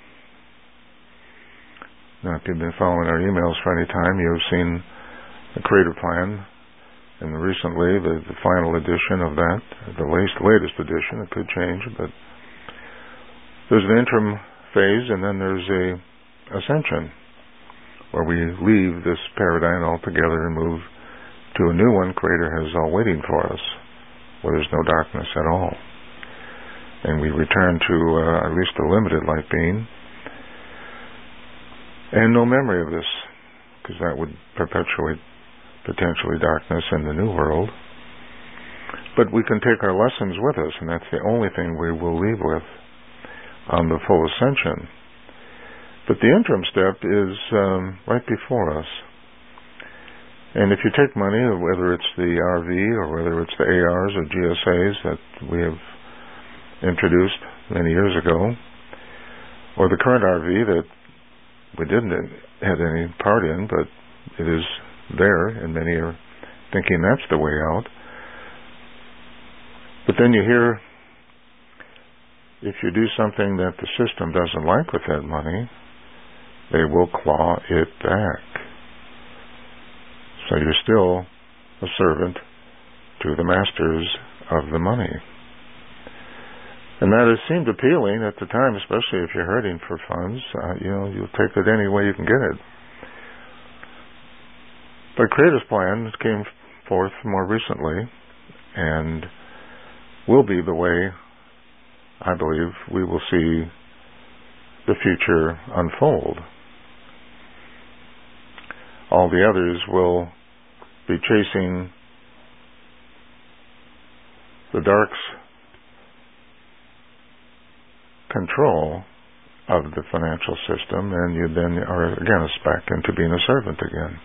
Now, if you've been following our emails for any time, you've seen the Creator Plan, and recently the, the final edition of that, the latest, latest edition. It could change, but there's an interim phase, and then there's a ascension, where we leave this paradigm altogether and move to a new one Creator has all waiting for us, where there's no darkness at all. And we return to uh, at least a limited light being, and no memory of this, because that would perpetuate potentially darkness in the new world. But we can take our lessons with us, and that's the only thing we will leave with on the full ascension. But the interim step is um, right before us. And if you take money, whether it's the R V or whether it's the A Rs or G S As that we have introduced many years ago, or the current R V that we didn't have any part in, but it is there, and many are thinking that's the way out. But then you hear, if you do something that the system doesn't like with that money, they will claw it back. So you're still a servant to the masters of the money. And that has seemed appealing at the time, especially if you're hurting for funds. Uh, you know, you'll take it any way you can get it. But Creator's Plan came forth more recently, and will be the way, I believe, we will see the future unfold. All the others will be chasing the dark's control of the financial system, and you then are again back into being a servant again.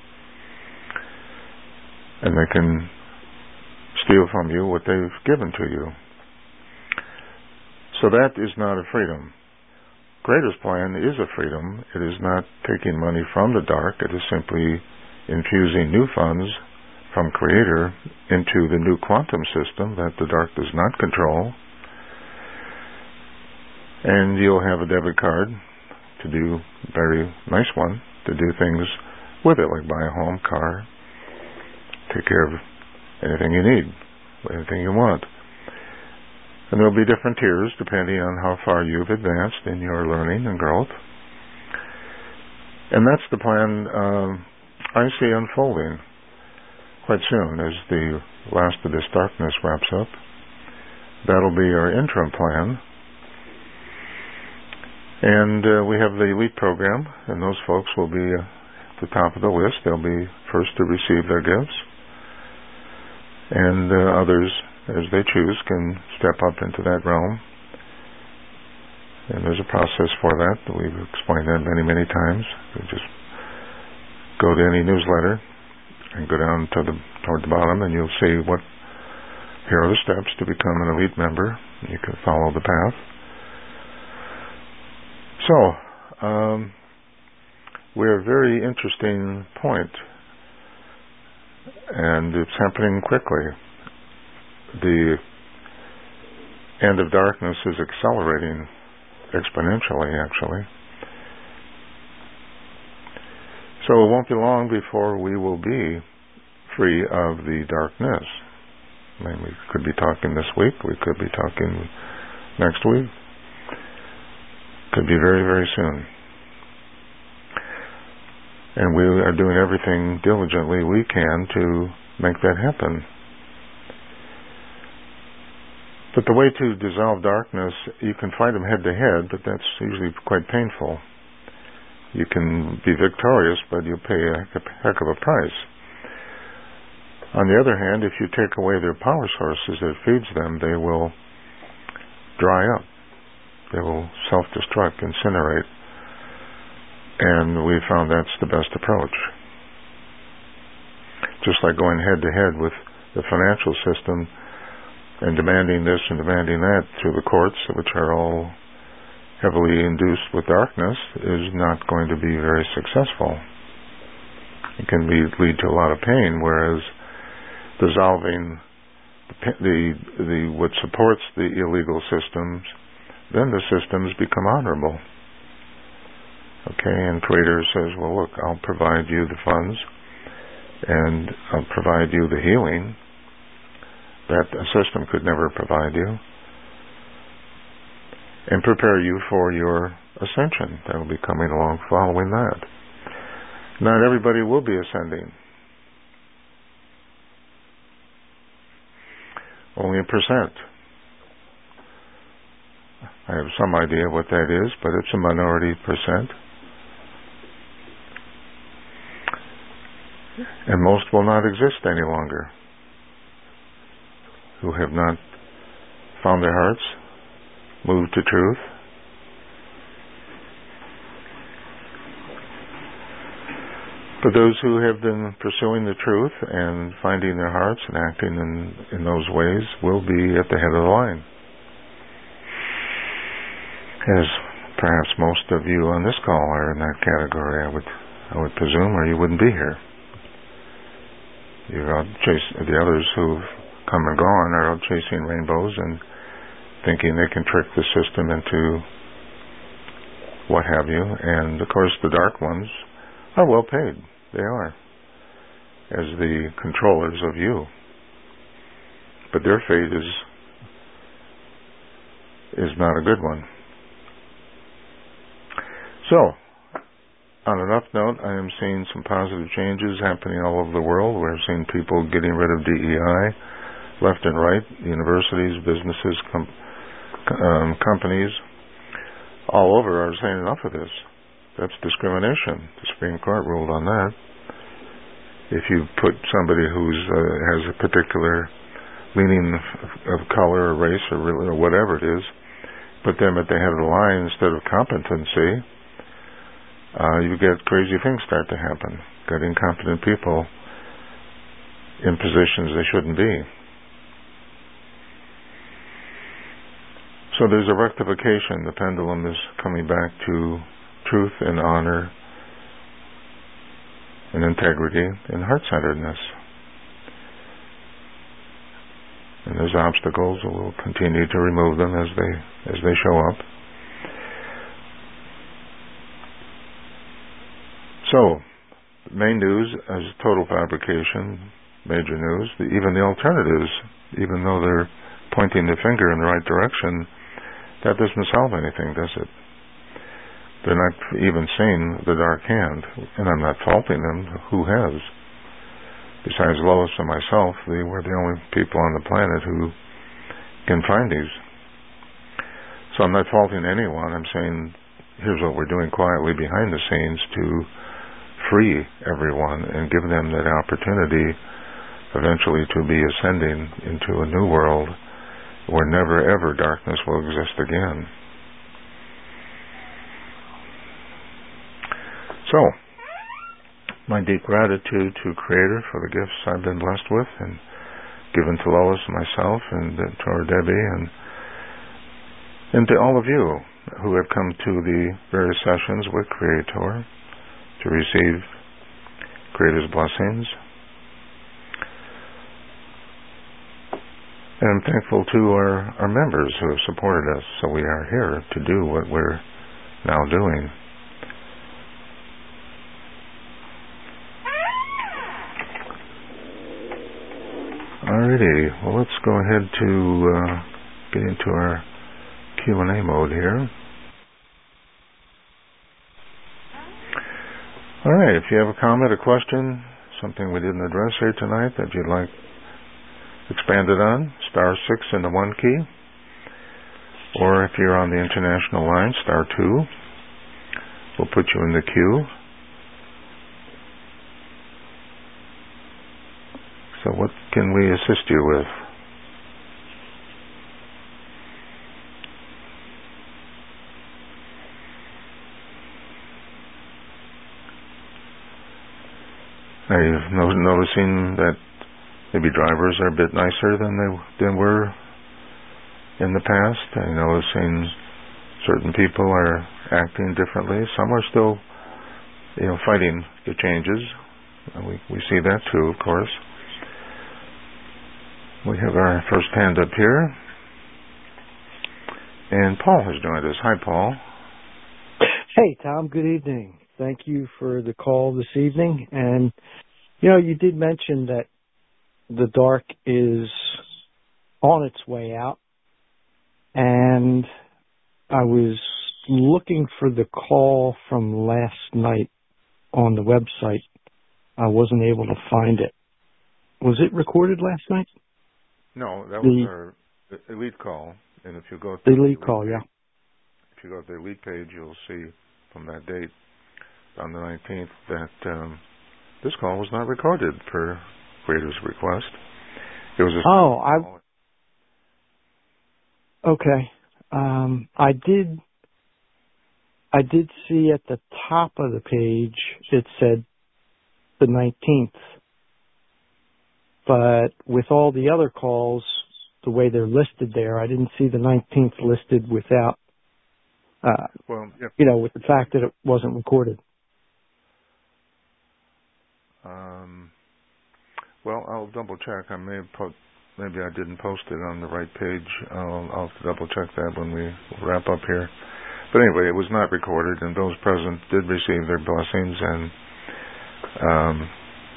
And they can steal from you what they've given to you. So that is not a freedom. Creator's Plan is a freedom. It is not taking money from the dark. It is simply infusing new funds from Creator into the new quantum system that the dark does not control. And you'll have a debit card to do, very nice one, to do things with it, like buy a home, car, take care of anything you need, anything you want. And there'll be different tiers depending on how far you've advanced in your learning and growth. And that's the plan um, I see unfolding quite soon as the last of this darkness wraps up. That'll be our interim plan. And uh, we have the elite program, and those folks will be uh, at the top of the list. They'll be first to receive their gifts. And uh, others, as they choose, can step up into that realm. And there's a process for that. We've explained that many, many times. You just go to any newsletter and go down to the toward the bottom, and you'll see what here are the steps to become an elite member. You can follow the path. So, um, we're a very interesting point, and it's happening quickly. The end of darkness is accelerating exponentially, actually. So it won't be long before we will be free of the darkness. I mean, we could be talking this week, we could be talking next week, could be very, very soon. And we are doing everything diligently we can to make that happen. But the way to dissolve darkness, you can fight them head to head, but that's usually quite painful. You can be victorious, but you'll pay a heck of a price. On the other hand, if you take away their power sources that feeds them, they will dry up. They will self-destruct, incinerate. And we found that's the best approach. Just like going head to head with the financial system and demanding this and demanding that through the courts, which are all heavily induced with darkness, is not going to be very successful. It can be, lead to a lot of pain, whereas dissolving the, the, the what supports the illegal systems, then the systems become honorable. Okay, and Creator says, well, look, I'll provide you the funds, and I'll provide you the healing that a system could never provide you, and prepare you for your ascension that will be coming along following that. Not everybody will be ascending. Only a percent. I have some idea what that is, but it's a minority percent. And most will not exist any longer, who have not found their hearts, moved to truth. But those who have been pursuing the truth and finding their hearts and acting in, in those ways will be at the head of the line. As perhaps most of you on this call are in that category, I would I would presume, or you wouldn't be here. You're out chasing, the others who've come and gone are out chasing rainbows and thinking they can trick the system into what have you. And of course the dark ones are well paid. They are, as the controllers of you. But their fate is is not a good one. So, on an up note, I am seeing some positive changes happening all over the world. We're seeing people getting rid of D E I left and right, universities, businesses, com- um, companies, all over are saying enough of this. That's discrimination. The Supreme Court ruled on that. If you put somebody who uh, has a particular leaning of, of color or race or, or whatever it is, put them at the head of the line instead of competency, uh, you get crazy things start to happen. Get incompetent people in positions they shouldn't be. So there's a rectification. The pendulum is coming back to truth and honor and integrity and heart-centeredness. And there's obstacles, and we'll continue to remove them as they as they show up. So, main news is total fabrication, major news. The, even the alternatives, even though they're pointing the finger in the right direction, that doesn't solve anything, does it? They're not even seeing the dark hand, and I'm not faulting them. Who has? Besides Lois and myself, we were the only people on the planet who can find these. So I'm not faulting anyone. I'm saying, here's what we're doing quietly behind the scenes to free everyone and give them that opportunity eventually to be ascending into a new world where never ever darkness will exist again. So, my deep gratitude to Creator for the gifts I've been blessed with and given to Lois and myself and to our Debbie and and to all of you who have come to the various sessions with Creator to receive Creator's blessings. And I'm thankful to our, our members who have supported us, so we are here to do what we're now doing. Alrighty, well, let's go ahead to uh, get into our Q and A mode here. Alright, if you have a comment, a question, something we didn't address here tonight that you'd like expanded on, star six and the one key. Or if you're on the international line, star two. We'll put you in the queue. So what can we assist you with? Are you no- noticing that maybe drivers are a bit nicer than they than were in the past? Are you noticing certain people are acting differently? Some are still, you know, fighting the changes. We we see that too, of course. We have our first hand up here, and Paul has joined us. Hi, Paul. Hey, Tom. Good evening. Thank you for the call this evening. And, you know, you did mention that the dark is on its way out. And I was looking for the call from last night on the website. I wasn't able to find it. Was it recorded last night? No, that the, was our elite call. And if you go to the elite, the elite call, page, yeah. If you go to the elite page, you'll see from that date on the nineteenth that um, this call was not recorded per creator's request. It was a oh, call. I okay. Um, I did. I did see at the top of the page it said the nineteenth, but with all the other calls, the way they're listed there, I didn't see the nineteenth listed without. Uh, well, yeah. You know, with the fact that it wasn't recorded. Um, well, I'll double check. I may have put, maybe I didn't post it on the right page. I'll, I'll have to double check that when we wrap up here. But anyway, it was not recorded, and those present did receive their blessings. And um,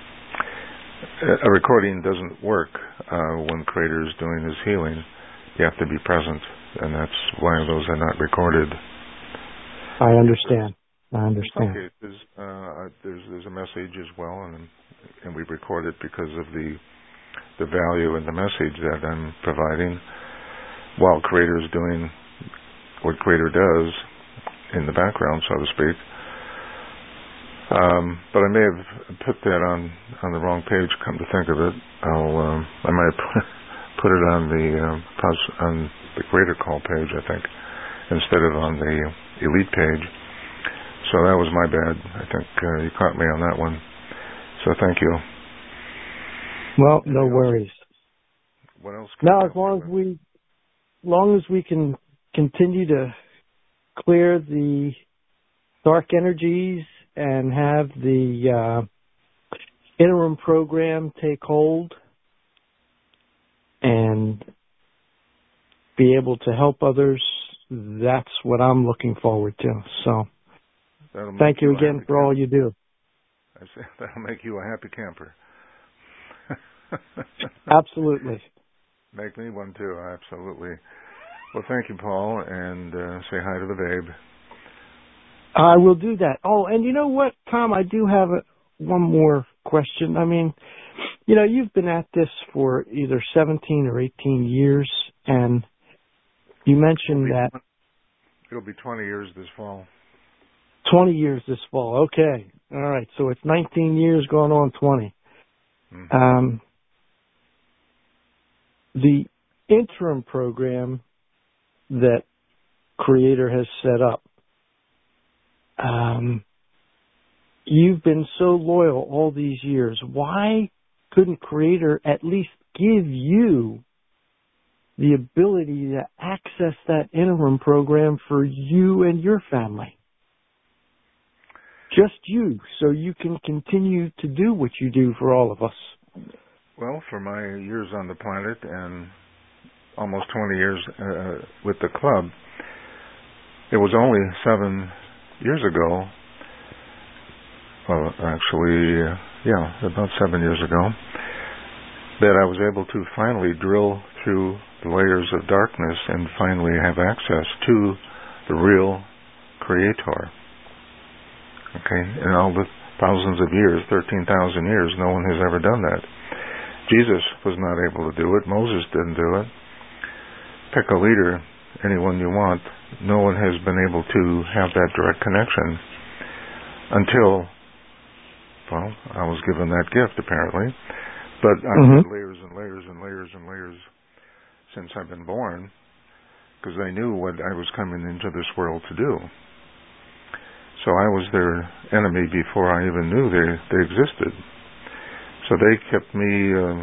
a recording doesn't work uh, when Creator is doing his healing. You have to be present, and that's why those are not recorded. I understand. I understand. In some cases, uh, there's there's a message as well, and and we record it because of the the value and the message that I'm providing, while Creator is doing what Creator does in the background, so to speak. Um, but I may have put that on, on the wrong page. Come to think of it, I'll um, I might have put it on the um, on the Creator call page, I think, instead of on the elite page. So that was my bad. I think uh, you caught me on that one. So thank you. Well, no worries. What else? Can Now, as long as we, long as we can continue to clear the dark energies and have the uh, interim program take hold and be able to help others, that's what I'm looking forward to. So, thank you again for all you do. I say that'll make you a happy camper. Absolutely. Make me one too, absolutely. Well, thank you, Paul, and uh, say hi to the babe. I will do that. Oh, and you know what, Tom? I do have a, one more question. I mean, you know, you've been at this for either seventeen or eighteen years, and you mentioned it'll that... It'll be twenty years this fall. twenty years this fall. Okay. All right. So it's nineteen years going on twenty. Mm-hmm. Um, the interim program that Creator has set up, um, you've been so loyal all these years. Why couldn't Creator at least give you the ability to access that interim program for you and your family? Just you, so you can continue to do what you do for all of us. Well, for my years on the planet and almost twenty years uh, with the club, it was only seven years ago, well, actually, uh, yeah, about seven years ago, that I was able to finally drill through the layers of darkness and finally have access to the real Creator. Okay, in all the thousands of years, thirteen thousand years, no one has ever done that. Jesus was not able to do it. Moses didn't do it. Pick a leader, anyone you want. No one has been able to have that direct connection until, well, I was given that gift, apparently. But I've Mm-hmm. had layers and layers and layers and layers since I've been born, because they knew what I was coming into this world to do. So I was their enemy before I even knew they, they existed. So they kept me uh,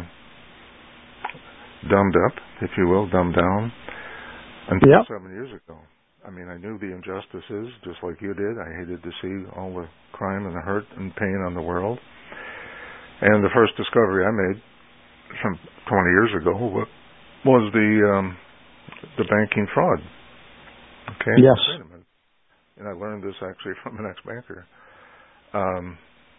dumbed up, if you will, dumbed down, until Yep. seven years ago. I mean, I knew the injustices, just like you did. I hated to see all the crime and the hurt and pain on the world. And the first discovery I made some twenty years ago was the um, the banking fraud. Okay? Yes. Wait a minute. And I learned this actually from an ex-banker. Um,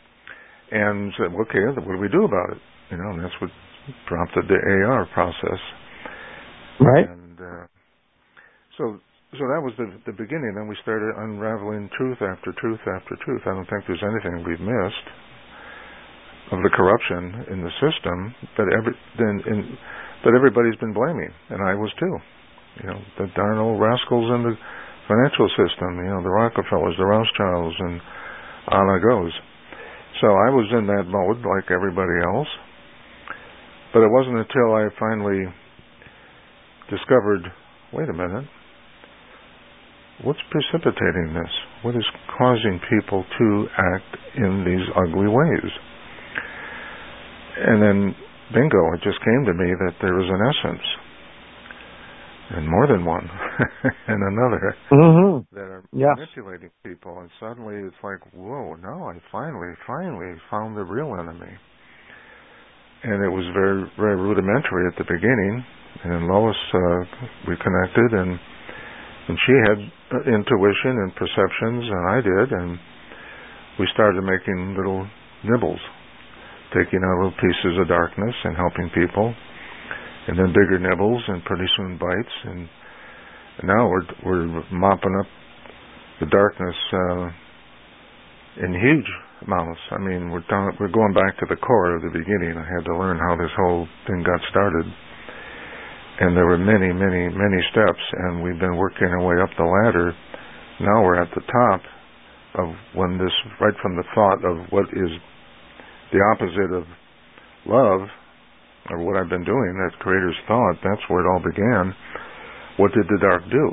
and said, okay, what do we do about it? You know, and that's what prompted the A R process. Right. And uh, so so that was the the beginning. Then we started unraveling truth after truth after truth. I don't think there's anything we've missed of the corruption in the system, but every then in, but everybody's been blaming, and I was too. You know, the darn old rascals in the financial system. You know, the Rockefellers, the Rothschilds, and on it goes. So I was in that mode like everybody else, but it wasn't until I finally discovered, wait a minute, what's precipitating this? What is causing people to act in these ugly ways? And then, bingo, it just came to me that there is an essence, and more than one, and another, Mm-hmm. that are Yes. manipulating people. And suddenly it's like, whoa, no, I finally, finally found the real enemy. And it was very, very rudimentary at the beginning. And then Lois, uh, we connected, and and she had intuition and perceptions, and I did, and we started making little nibbles, taking out little pieces of darkness and helping people, and then bigger nibbles, and pretty soon bites, and, and now we're we're mopping up the darkness uh, in huge amounts. I mean, we're down, we're going back to the core of the beginning. I had to learn how this whole thing got started, and there were many, many, many steps, and we've been working our way up the ladder. Now we're at the top of when this, right from the thought of what is the opposite of love, or what I've been doing, that Creator's thought, that's where it all began. What did the dark do?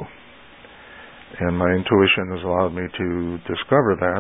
And my intuition has allowed me to discover that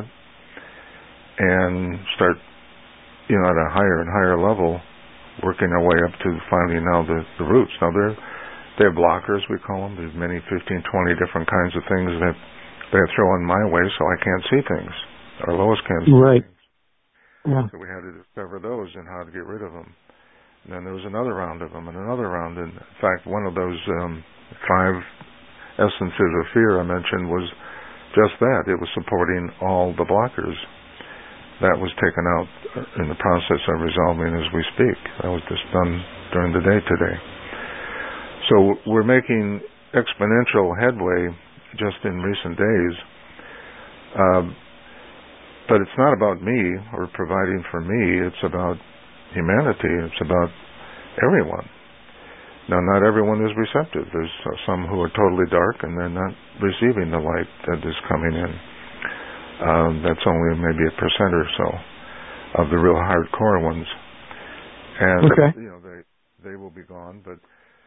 and start, you know, at a higher and higher level, working our way up to finding now the, the roots. Now, they're, they're blockers, we call them. There's many, fifteen, twenty different kinds of things that they throw in my way so I can't see things, or Lois can't see Right. things. Yeah. So we had to discover those and how to get rid of them. And then there was another round of them and another round. And in fact, one of those um, five essences of fear I mentioned was just that. It was supporting all the blockers. That was taken out in the process of resolving as we speak. That was just done during the day today. So we're making exponential headway just in recent days. Uh, but it's not about me or providing for me. It's about humanity. It's about everyone. Now, not everyone is receptive. There's some who are totally dark and they're not receiving the light that is coming in. Um, that's only maybe a percent or so of the real hardcore ones, and Okay. you know they they will be gone. But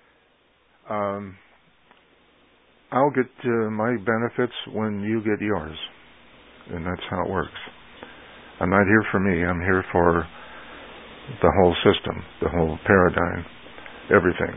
um, I'll get uh, my benefits when you get yours, and that's how it works. I'm not here for me. I'm here for the whole system, the whole paradigm, everything.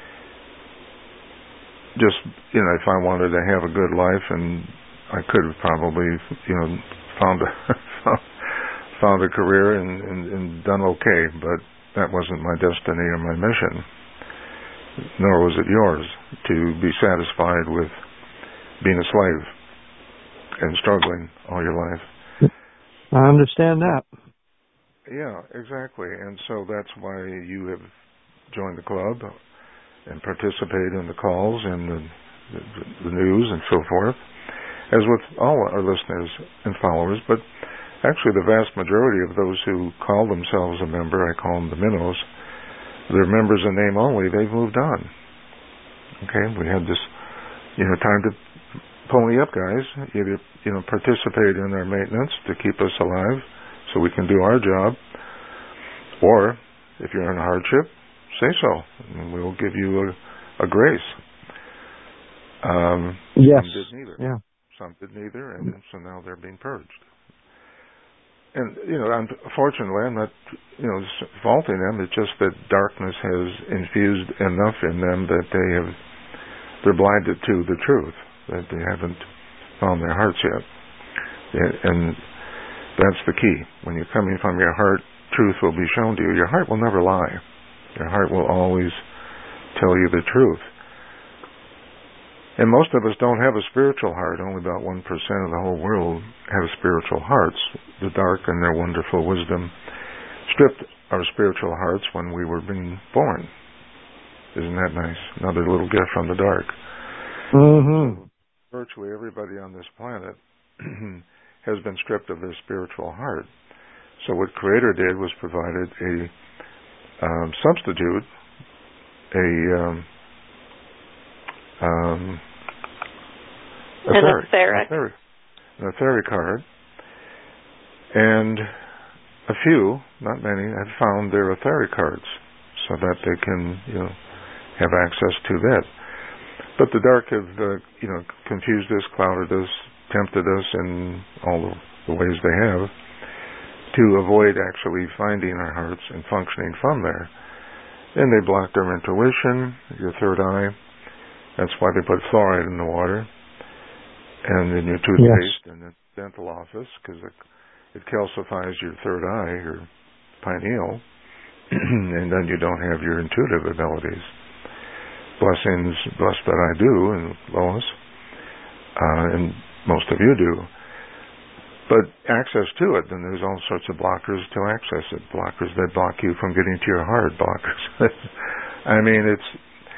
Just, you know, if I wanted to have a good life, and I could have probably, you know, found a found a career and, and, and done okay, but that wasn't my destiny or my mission. Nor was it yours to be satisfied with being a slave and struggling all your life. I understand that. Yeah, exactly. And so that's why you have join the club and participate in the calls and the, the, the news and so forth, as with all our listeners and followers. But actually the vast majority of those who call themselves a member, I call them the minnows, they're members in name only. They've moved on. Okay, we had this, you know, time to pony up, guys. Either, you know, participate in our maintenance to keep us alive so we can do our job, or if you're in hardship, say so, and we'll give you a, a grace. Um, yes. Some did neither. Yeah. Some did neither, and so now they're being purged. And, you know, unfortunately, I'm not, you know, faulting them. It's just that darkness has infused enough in them that they have, they're blinded to the truth, that they haven't found their hearts yet. And that's the key. When you're coming from your heart, truth will be shown to you. Your heart will never lie. Your heart will always tell you the truth. And most of us don't have a spiritual heart. Only about one percent of the whole world have spiritual hearts. The dark and their wonderful wisdom stripped our spiritual hearts when we were being born. Isn't that nice? Another little gift from the dark. Mm-hmm. Virtually everybody on this planet has been stripped of their spiritual heart. So what Creator did was provided a um, substitute, a um, um, an etheric, etheric, an etheric card, and a few, not many, have found their etheric cards so that they can, you know, have access to that. But the dark have, uh, you know, confused us, clouded us, tempted us in all the, the ways they have to avoid actually finding our hearts and functioning from there. And they blocked our intuition, your third eye. That's why they put fluoride in the water and in your toothpaste yes. and the dental office, because it, it calcifies your third eye, your pineal, and then you don't have your intuitive abilities. Blessings, blessed that I do, and Lois, uh, and most of you do. But access to it, then there's all sorts of blockers to access it. Blockers that block you from getting to your heart. Blockers. I mean, it's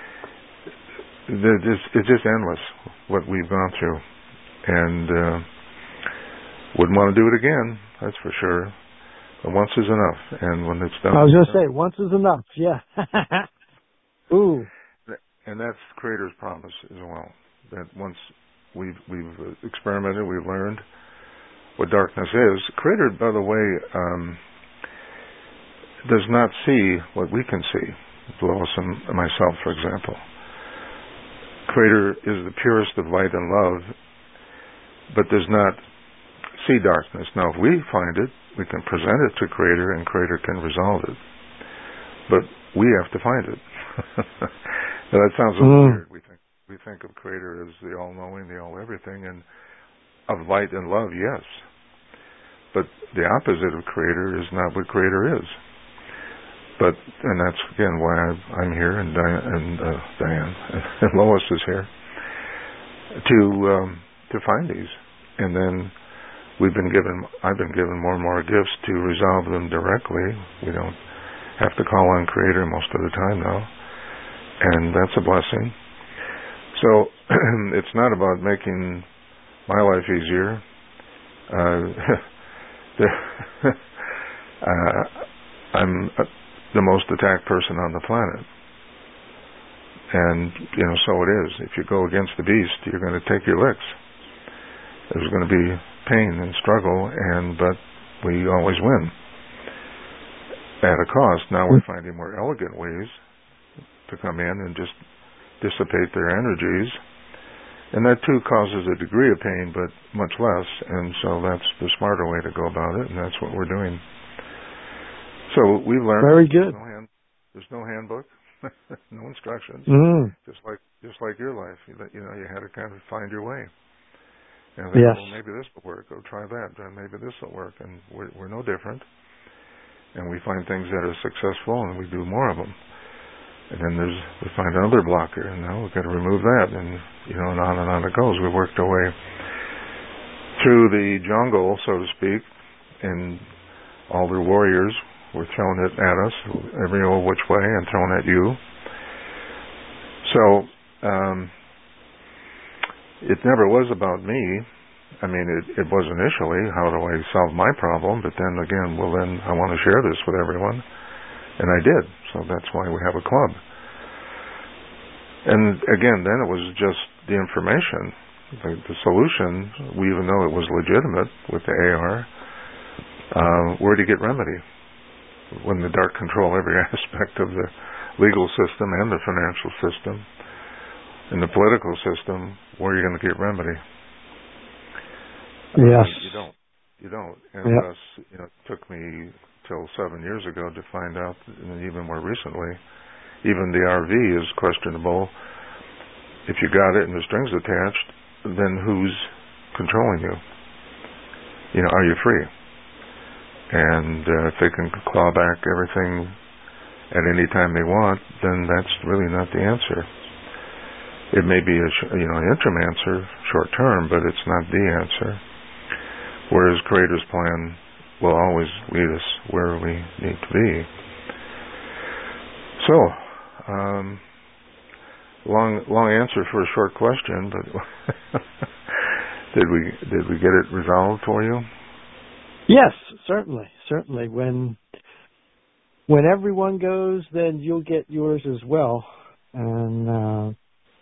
it's, it's just endless what we've gone through, and uh, wouldn't want to do it again. That's for sure. But once is enough, and when it's done, I was going to say once is enough. Yeah. Ooh. And that's Creator's promise as well. That once we've we've experimented, we've learned what darkness is. Creator, by the way, um, does not see what we can see. Lois and myself, for example. Creator is the purest of light and love, but does not see darkness. Now, if we find it, we can present it to Creator, and Creator can resolve it. But we have to find it. Now, that sounds a little mm. weird. We think we think of Creator as the all-knowing, the all-everything, and of light and love, yes. But the opposite of Creator is not what Creator is. But and that's again why I, I'm here, and Diane, and uh, Diane and Lois is here to um, to find these, and then we've been given. I've been given more and more gifts to resolve them directly. We don't have to call on Creator most of the time now, and that's a blessing. So it's not about making my life easier. Uh, the, uh, I'm. Uh, the most attacked person on the planet. And, you know, so it is. If you go against the beast, you're going to take your licks. There's going to be pain and struggle, and but we always win at a cost. Now we're finding more elegant ways to come in and just dissipate their energies. And that, too, causes a degree of pain, but much less. And so that's the smarter way to go about it, and that's what we're doing. So we've learned. Very good. There's no, hand, there's no handbook, no instructions. Mm. Just like just like your life, you, you know, you had to kind of find your way. And yes. Well, maybe this will work. Go try that. Then maybe this will work. And we're, we're no different. And we find things that are successful, and we do more of them. And then there's we find another blocker, and now we've got to remove that, and you know, and on and on it goes. We worked our way through the jungle, so to speak, and all their warriors were throwing it at us every old which way and thrown at you. So um, it never was about me. I mean, it, it was initially, how do I solve my problem? But then again, well, then I want to share this with everyone. And I did. So that's why we have a club. And again, then it was just the information. The, the solution, we even though it was legitimate with the A R, uh, where to get remedy? When the dark control every aspect of the legal system and the financial system. In the political system, where are you going to get remedy? Yes. Uh, you don't. You don't. And yep. thus, you know, it took me till seven years ago to find out, and even more recently, even the R V is questionable. If you got it and the strings attached, then who's controlling you? You know, are you free? And uh, if they can claw back everything at any time they want, then that's really not the answer. It may be a you know an interim answer, short term, but it's not the answer. Whereas Creator's plan will always lead us where we need to be. So, um, long long answer for a short question, but did we did we get it resolved for you? Yes, certainly, certainly. When when everyone goes, then you'll get yours as well. And uh,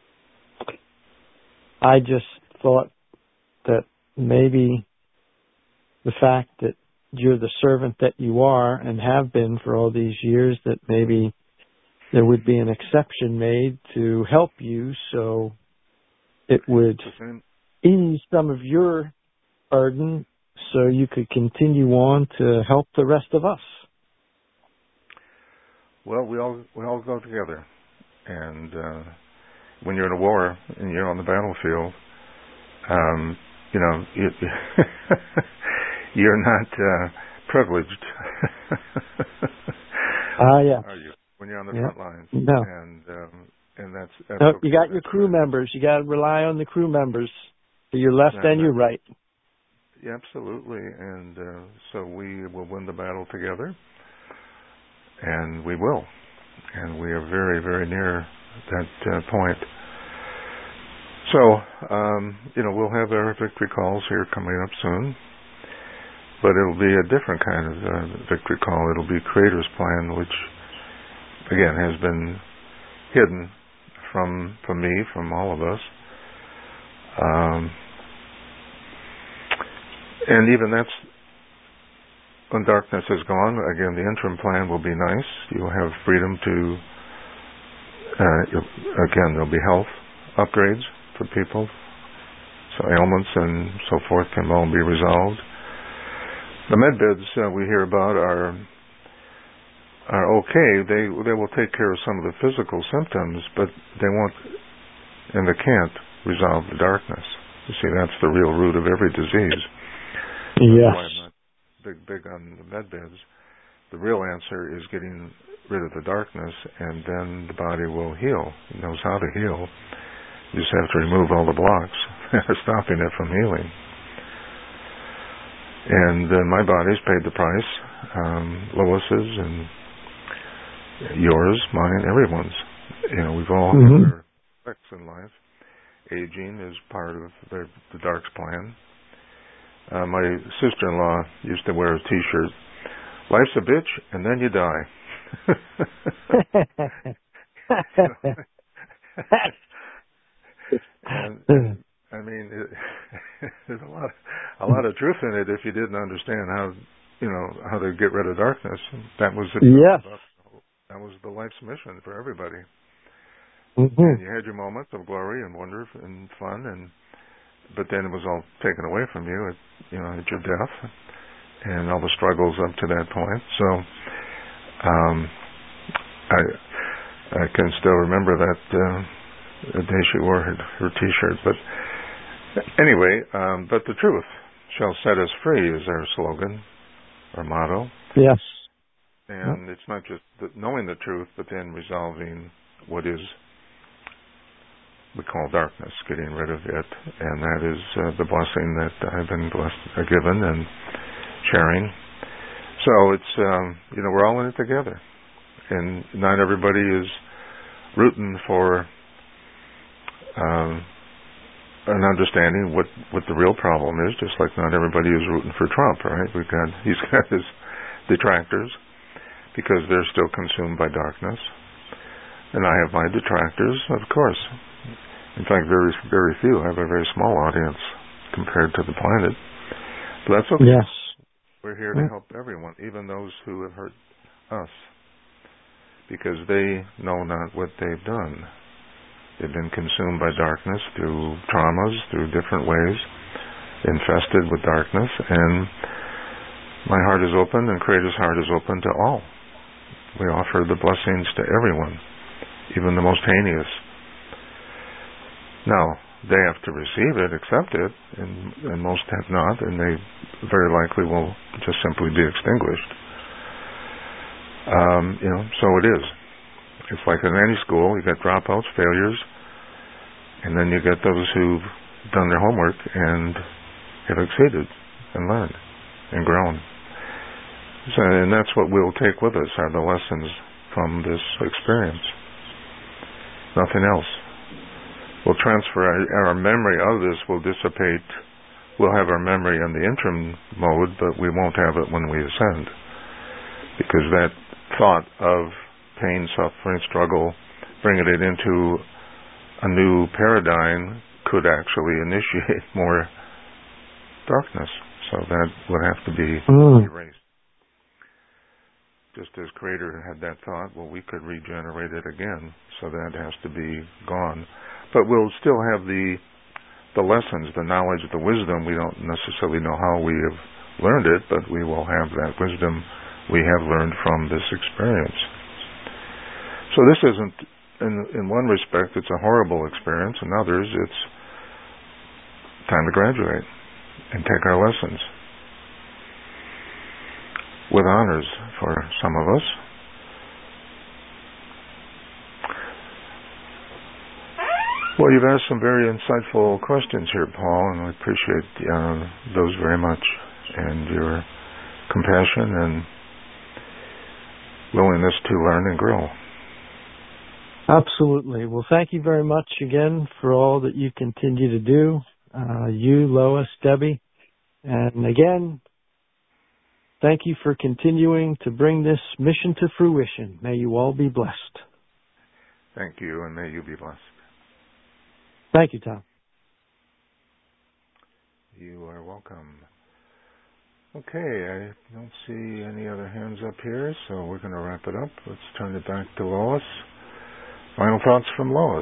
I just thought that maybe the fact that you're the servant that you are and have been for all these years, that maybe there would be an exception made to help you, so it would ease some of your burden so you could continue on to help the rest of us. Well, we all we all go together, and uh, when you're in a war and you're on the battlefield, um, you know, you, you're not uh, privileged. Ah, uh, yeah. Are you? When you're on the yeah. front lines, no, and um, and that's, that's no, okay. you got your That's crew right. members. You got to rely on the crew members to your left No, and no. your right. Yeah, absolutely, and uh, so we will win the battle together, and we will, and we are very, very near that uh, point. So, um, you know, we'll have our victory calls here coming up soon, but it'll be a different kind of uh, victory call. It'll be Creator's plan, which, again, has been hidden from from me, from all of us. Um, and even that's, when darkness is gone, again, the interim plan will be nice. You'll have freedom to, uh, again, there'll be health upgrades for people. So ailments and so forth can all be resolved. The med beds uh, we hear about are are okay. They they will take care of some of the physical symptoms, but they won't, and they can't resolve the darkness. You see, that's the real root of every disease. Yes. That's why I'm not big big on the med beds. The real answer is getting rid of the darkness, and then the body will heal. It knows how to heal. You just have to remove all the blocks that are stopping it from healing. And uh, my body's paid the price. Um, Lois's and yours, mine, everyone's. You know, we've all mm-hmm. had our effects in life. Aging is part of the, the Dark's plan. Uh, my sister-in-law used to wear a T-shirt, "Life's a bitch, and then you die." and, and I mean, it, there's a lot, a lot of truth in it if you didn't understand how, you know, how to get rid of darkness. That was the, yes. that was the life's mission for everybody. Mm-hmm. And you had your moments of glory and wonder and fun, and but then it was all taken away from you at, you know, at your death, and all the struggles up to that point. So, um, I I can still remember that uh, the day she wore her, her T-shirt. But anyway, um, but the truth shall set us free is our slogan, our motto. Yes. And yep. it's not just the, knowing the truth, but then resolving what is, we call darkness, getting rid of it. And that is uh, the blessing that I've been blessed, uh, given and sharing. So it's, um, you know, we're all in it together. And not everybody is rooting for um, an understanding what, what the real problem is, just like not everybody is rooting for Trump, right? We've got, he's got his detractors because they're still consumed by darkness. And I have my detractors, of course. In fact, very, very few. I have a very small audience compared to the planet. But that's okay. Yes. We're here to help everyone, even those who have hurt us, because they know not what they've done. They've been consumed by darkness through traumas, through different ways, infested with darkness, and my heart is open, and Creator's heart is open to all. We offer the blessings to everyone, even the most heinous. Now, they have to receive it, accept it, and, and most have not, and they very likely will just simply be extinguished. Um, you know, so it is. It's like in any school, you get dropouts, failures, and then you get those who've done their homework and have exceeded and learned and grown. So, and that's what we'll take with us, are the lessons from this experience. Nothing else. We'll transfer our, our memory of this will dissipate. We'll have our memory in the interim mode, but we won't have it when we ascend. Because that thought of pain, suffering, struggle, bringing it into a new paradigm could actually initiate more darkness. So that would have to be mm. erased. Just as Creator had that thought, well, we could regenerate it again. So that has to be gone. But we'll still have the the lessons, the knowledge, the wisdom. We don't necessarily know how we have learned it, but we will have that wisdom we have learned from this experience. So this isn't, in, in one respect, it's a horrible experience. In others, it's time to graduate and take our lessons with honors for some of us. Well, you've asked some very insightful questions here, Paul, and I appreciate uh, those very much, and your compassion and willingness to learn and grow. Absolutely. Well, thank you very much again for all that you continue to do, uh, you, Lois, Debbie, and again, thank you for continuing to bring this mission to fruition. May you all be blessed. Thank you, and may you be blessed. Thank you, Tom. You are welcome. Okay, I don't see any other hands up here, so we're going to wrap it up. Let's turn it back to Lois. Final thoughts from Lois.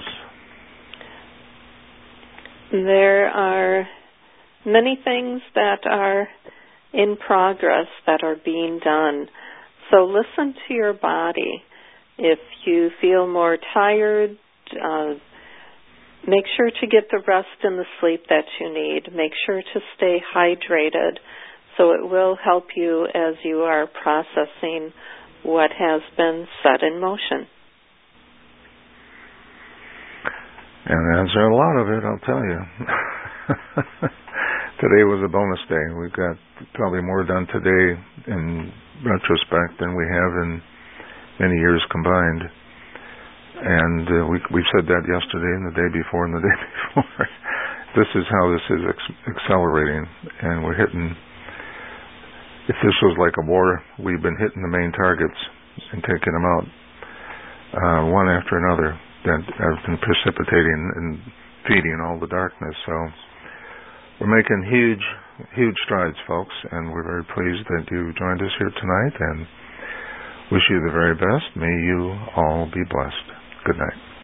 There are many things that are in progress that are being done. So listen to your body. If you feel more tired, uh, make sure to get the rest and the sleep that you need. Make sure to stay hydrated, so it will help you as you are processing what has been set in motion. And there's a lot of it, I'll tell you. Today was a bonus day. We've got probably more done today in retrospect than we have in many years combined. And uh, we, we've said that yesterday and the day before and the day before. This is how this is ex- accelerating. And we're hitting, if this was like a war, we've been hitting the main targets and taking them out uh, one after another that have been precipitating and feeding all the darkness. So we're making huge, huge strides, folks, and we're very pleased that you joined us here tonight and wish you the very best. May you all be blessed. Good night.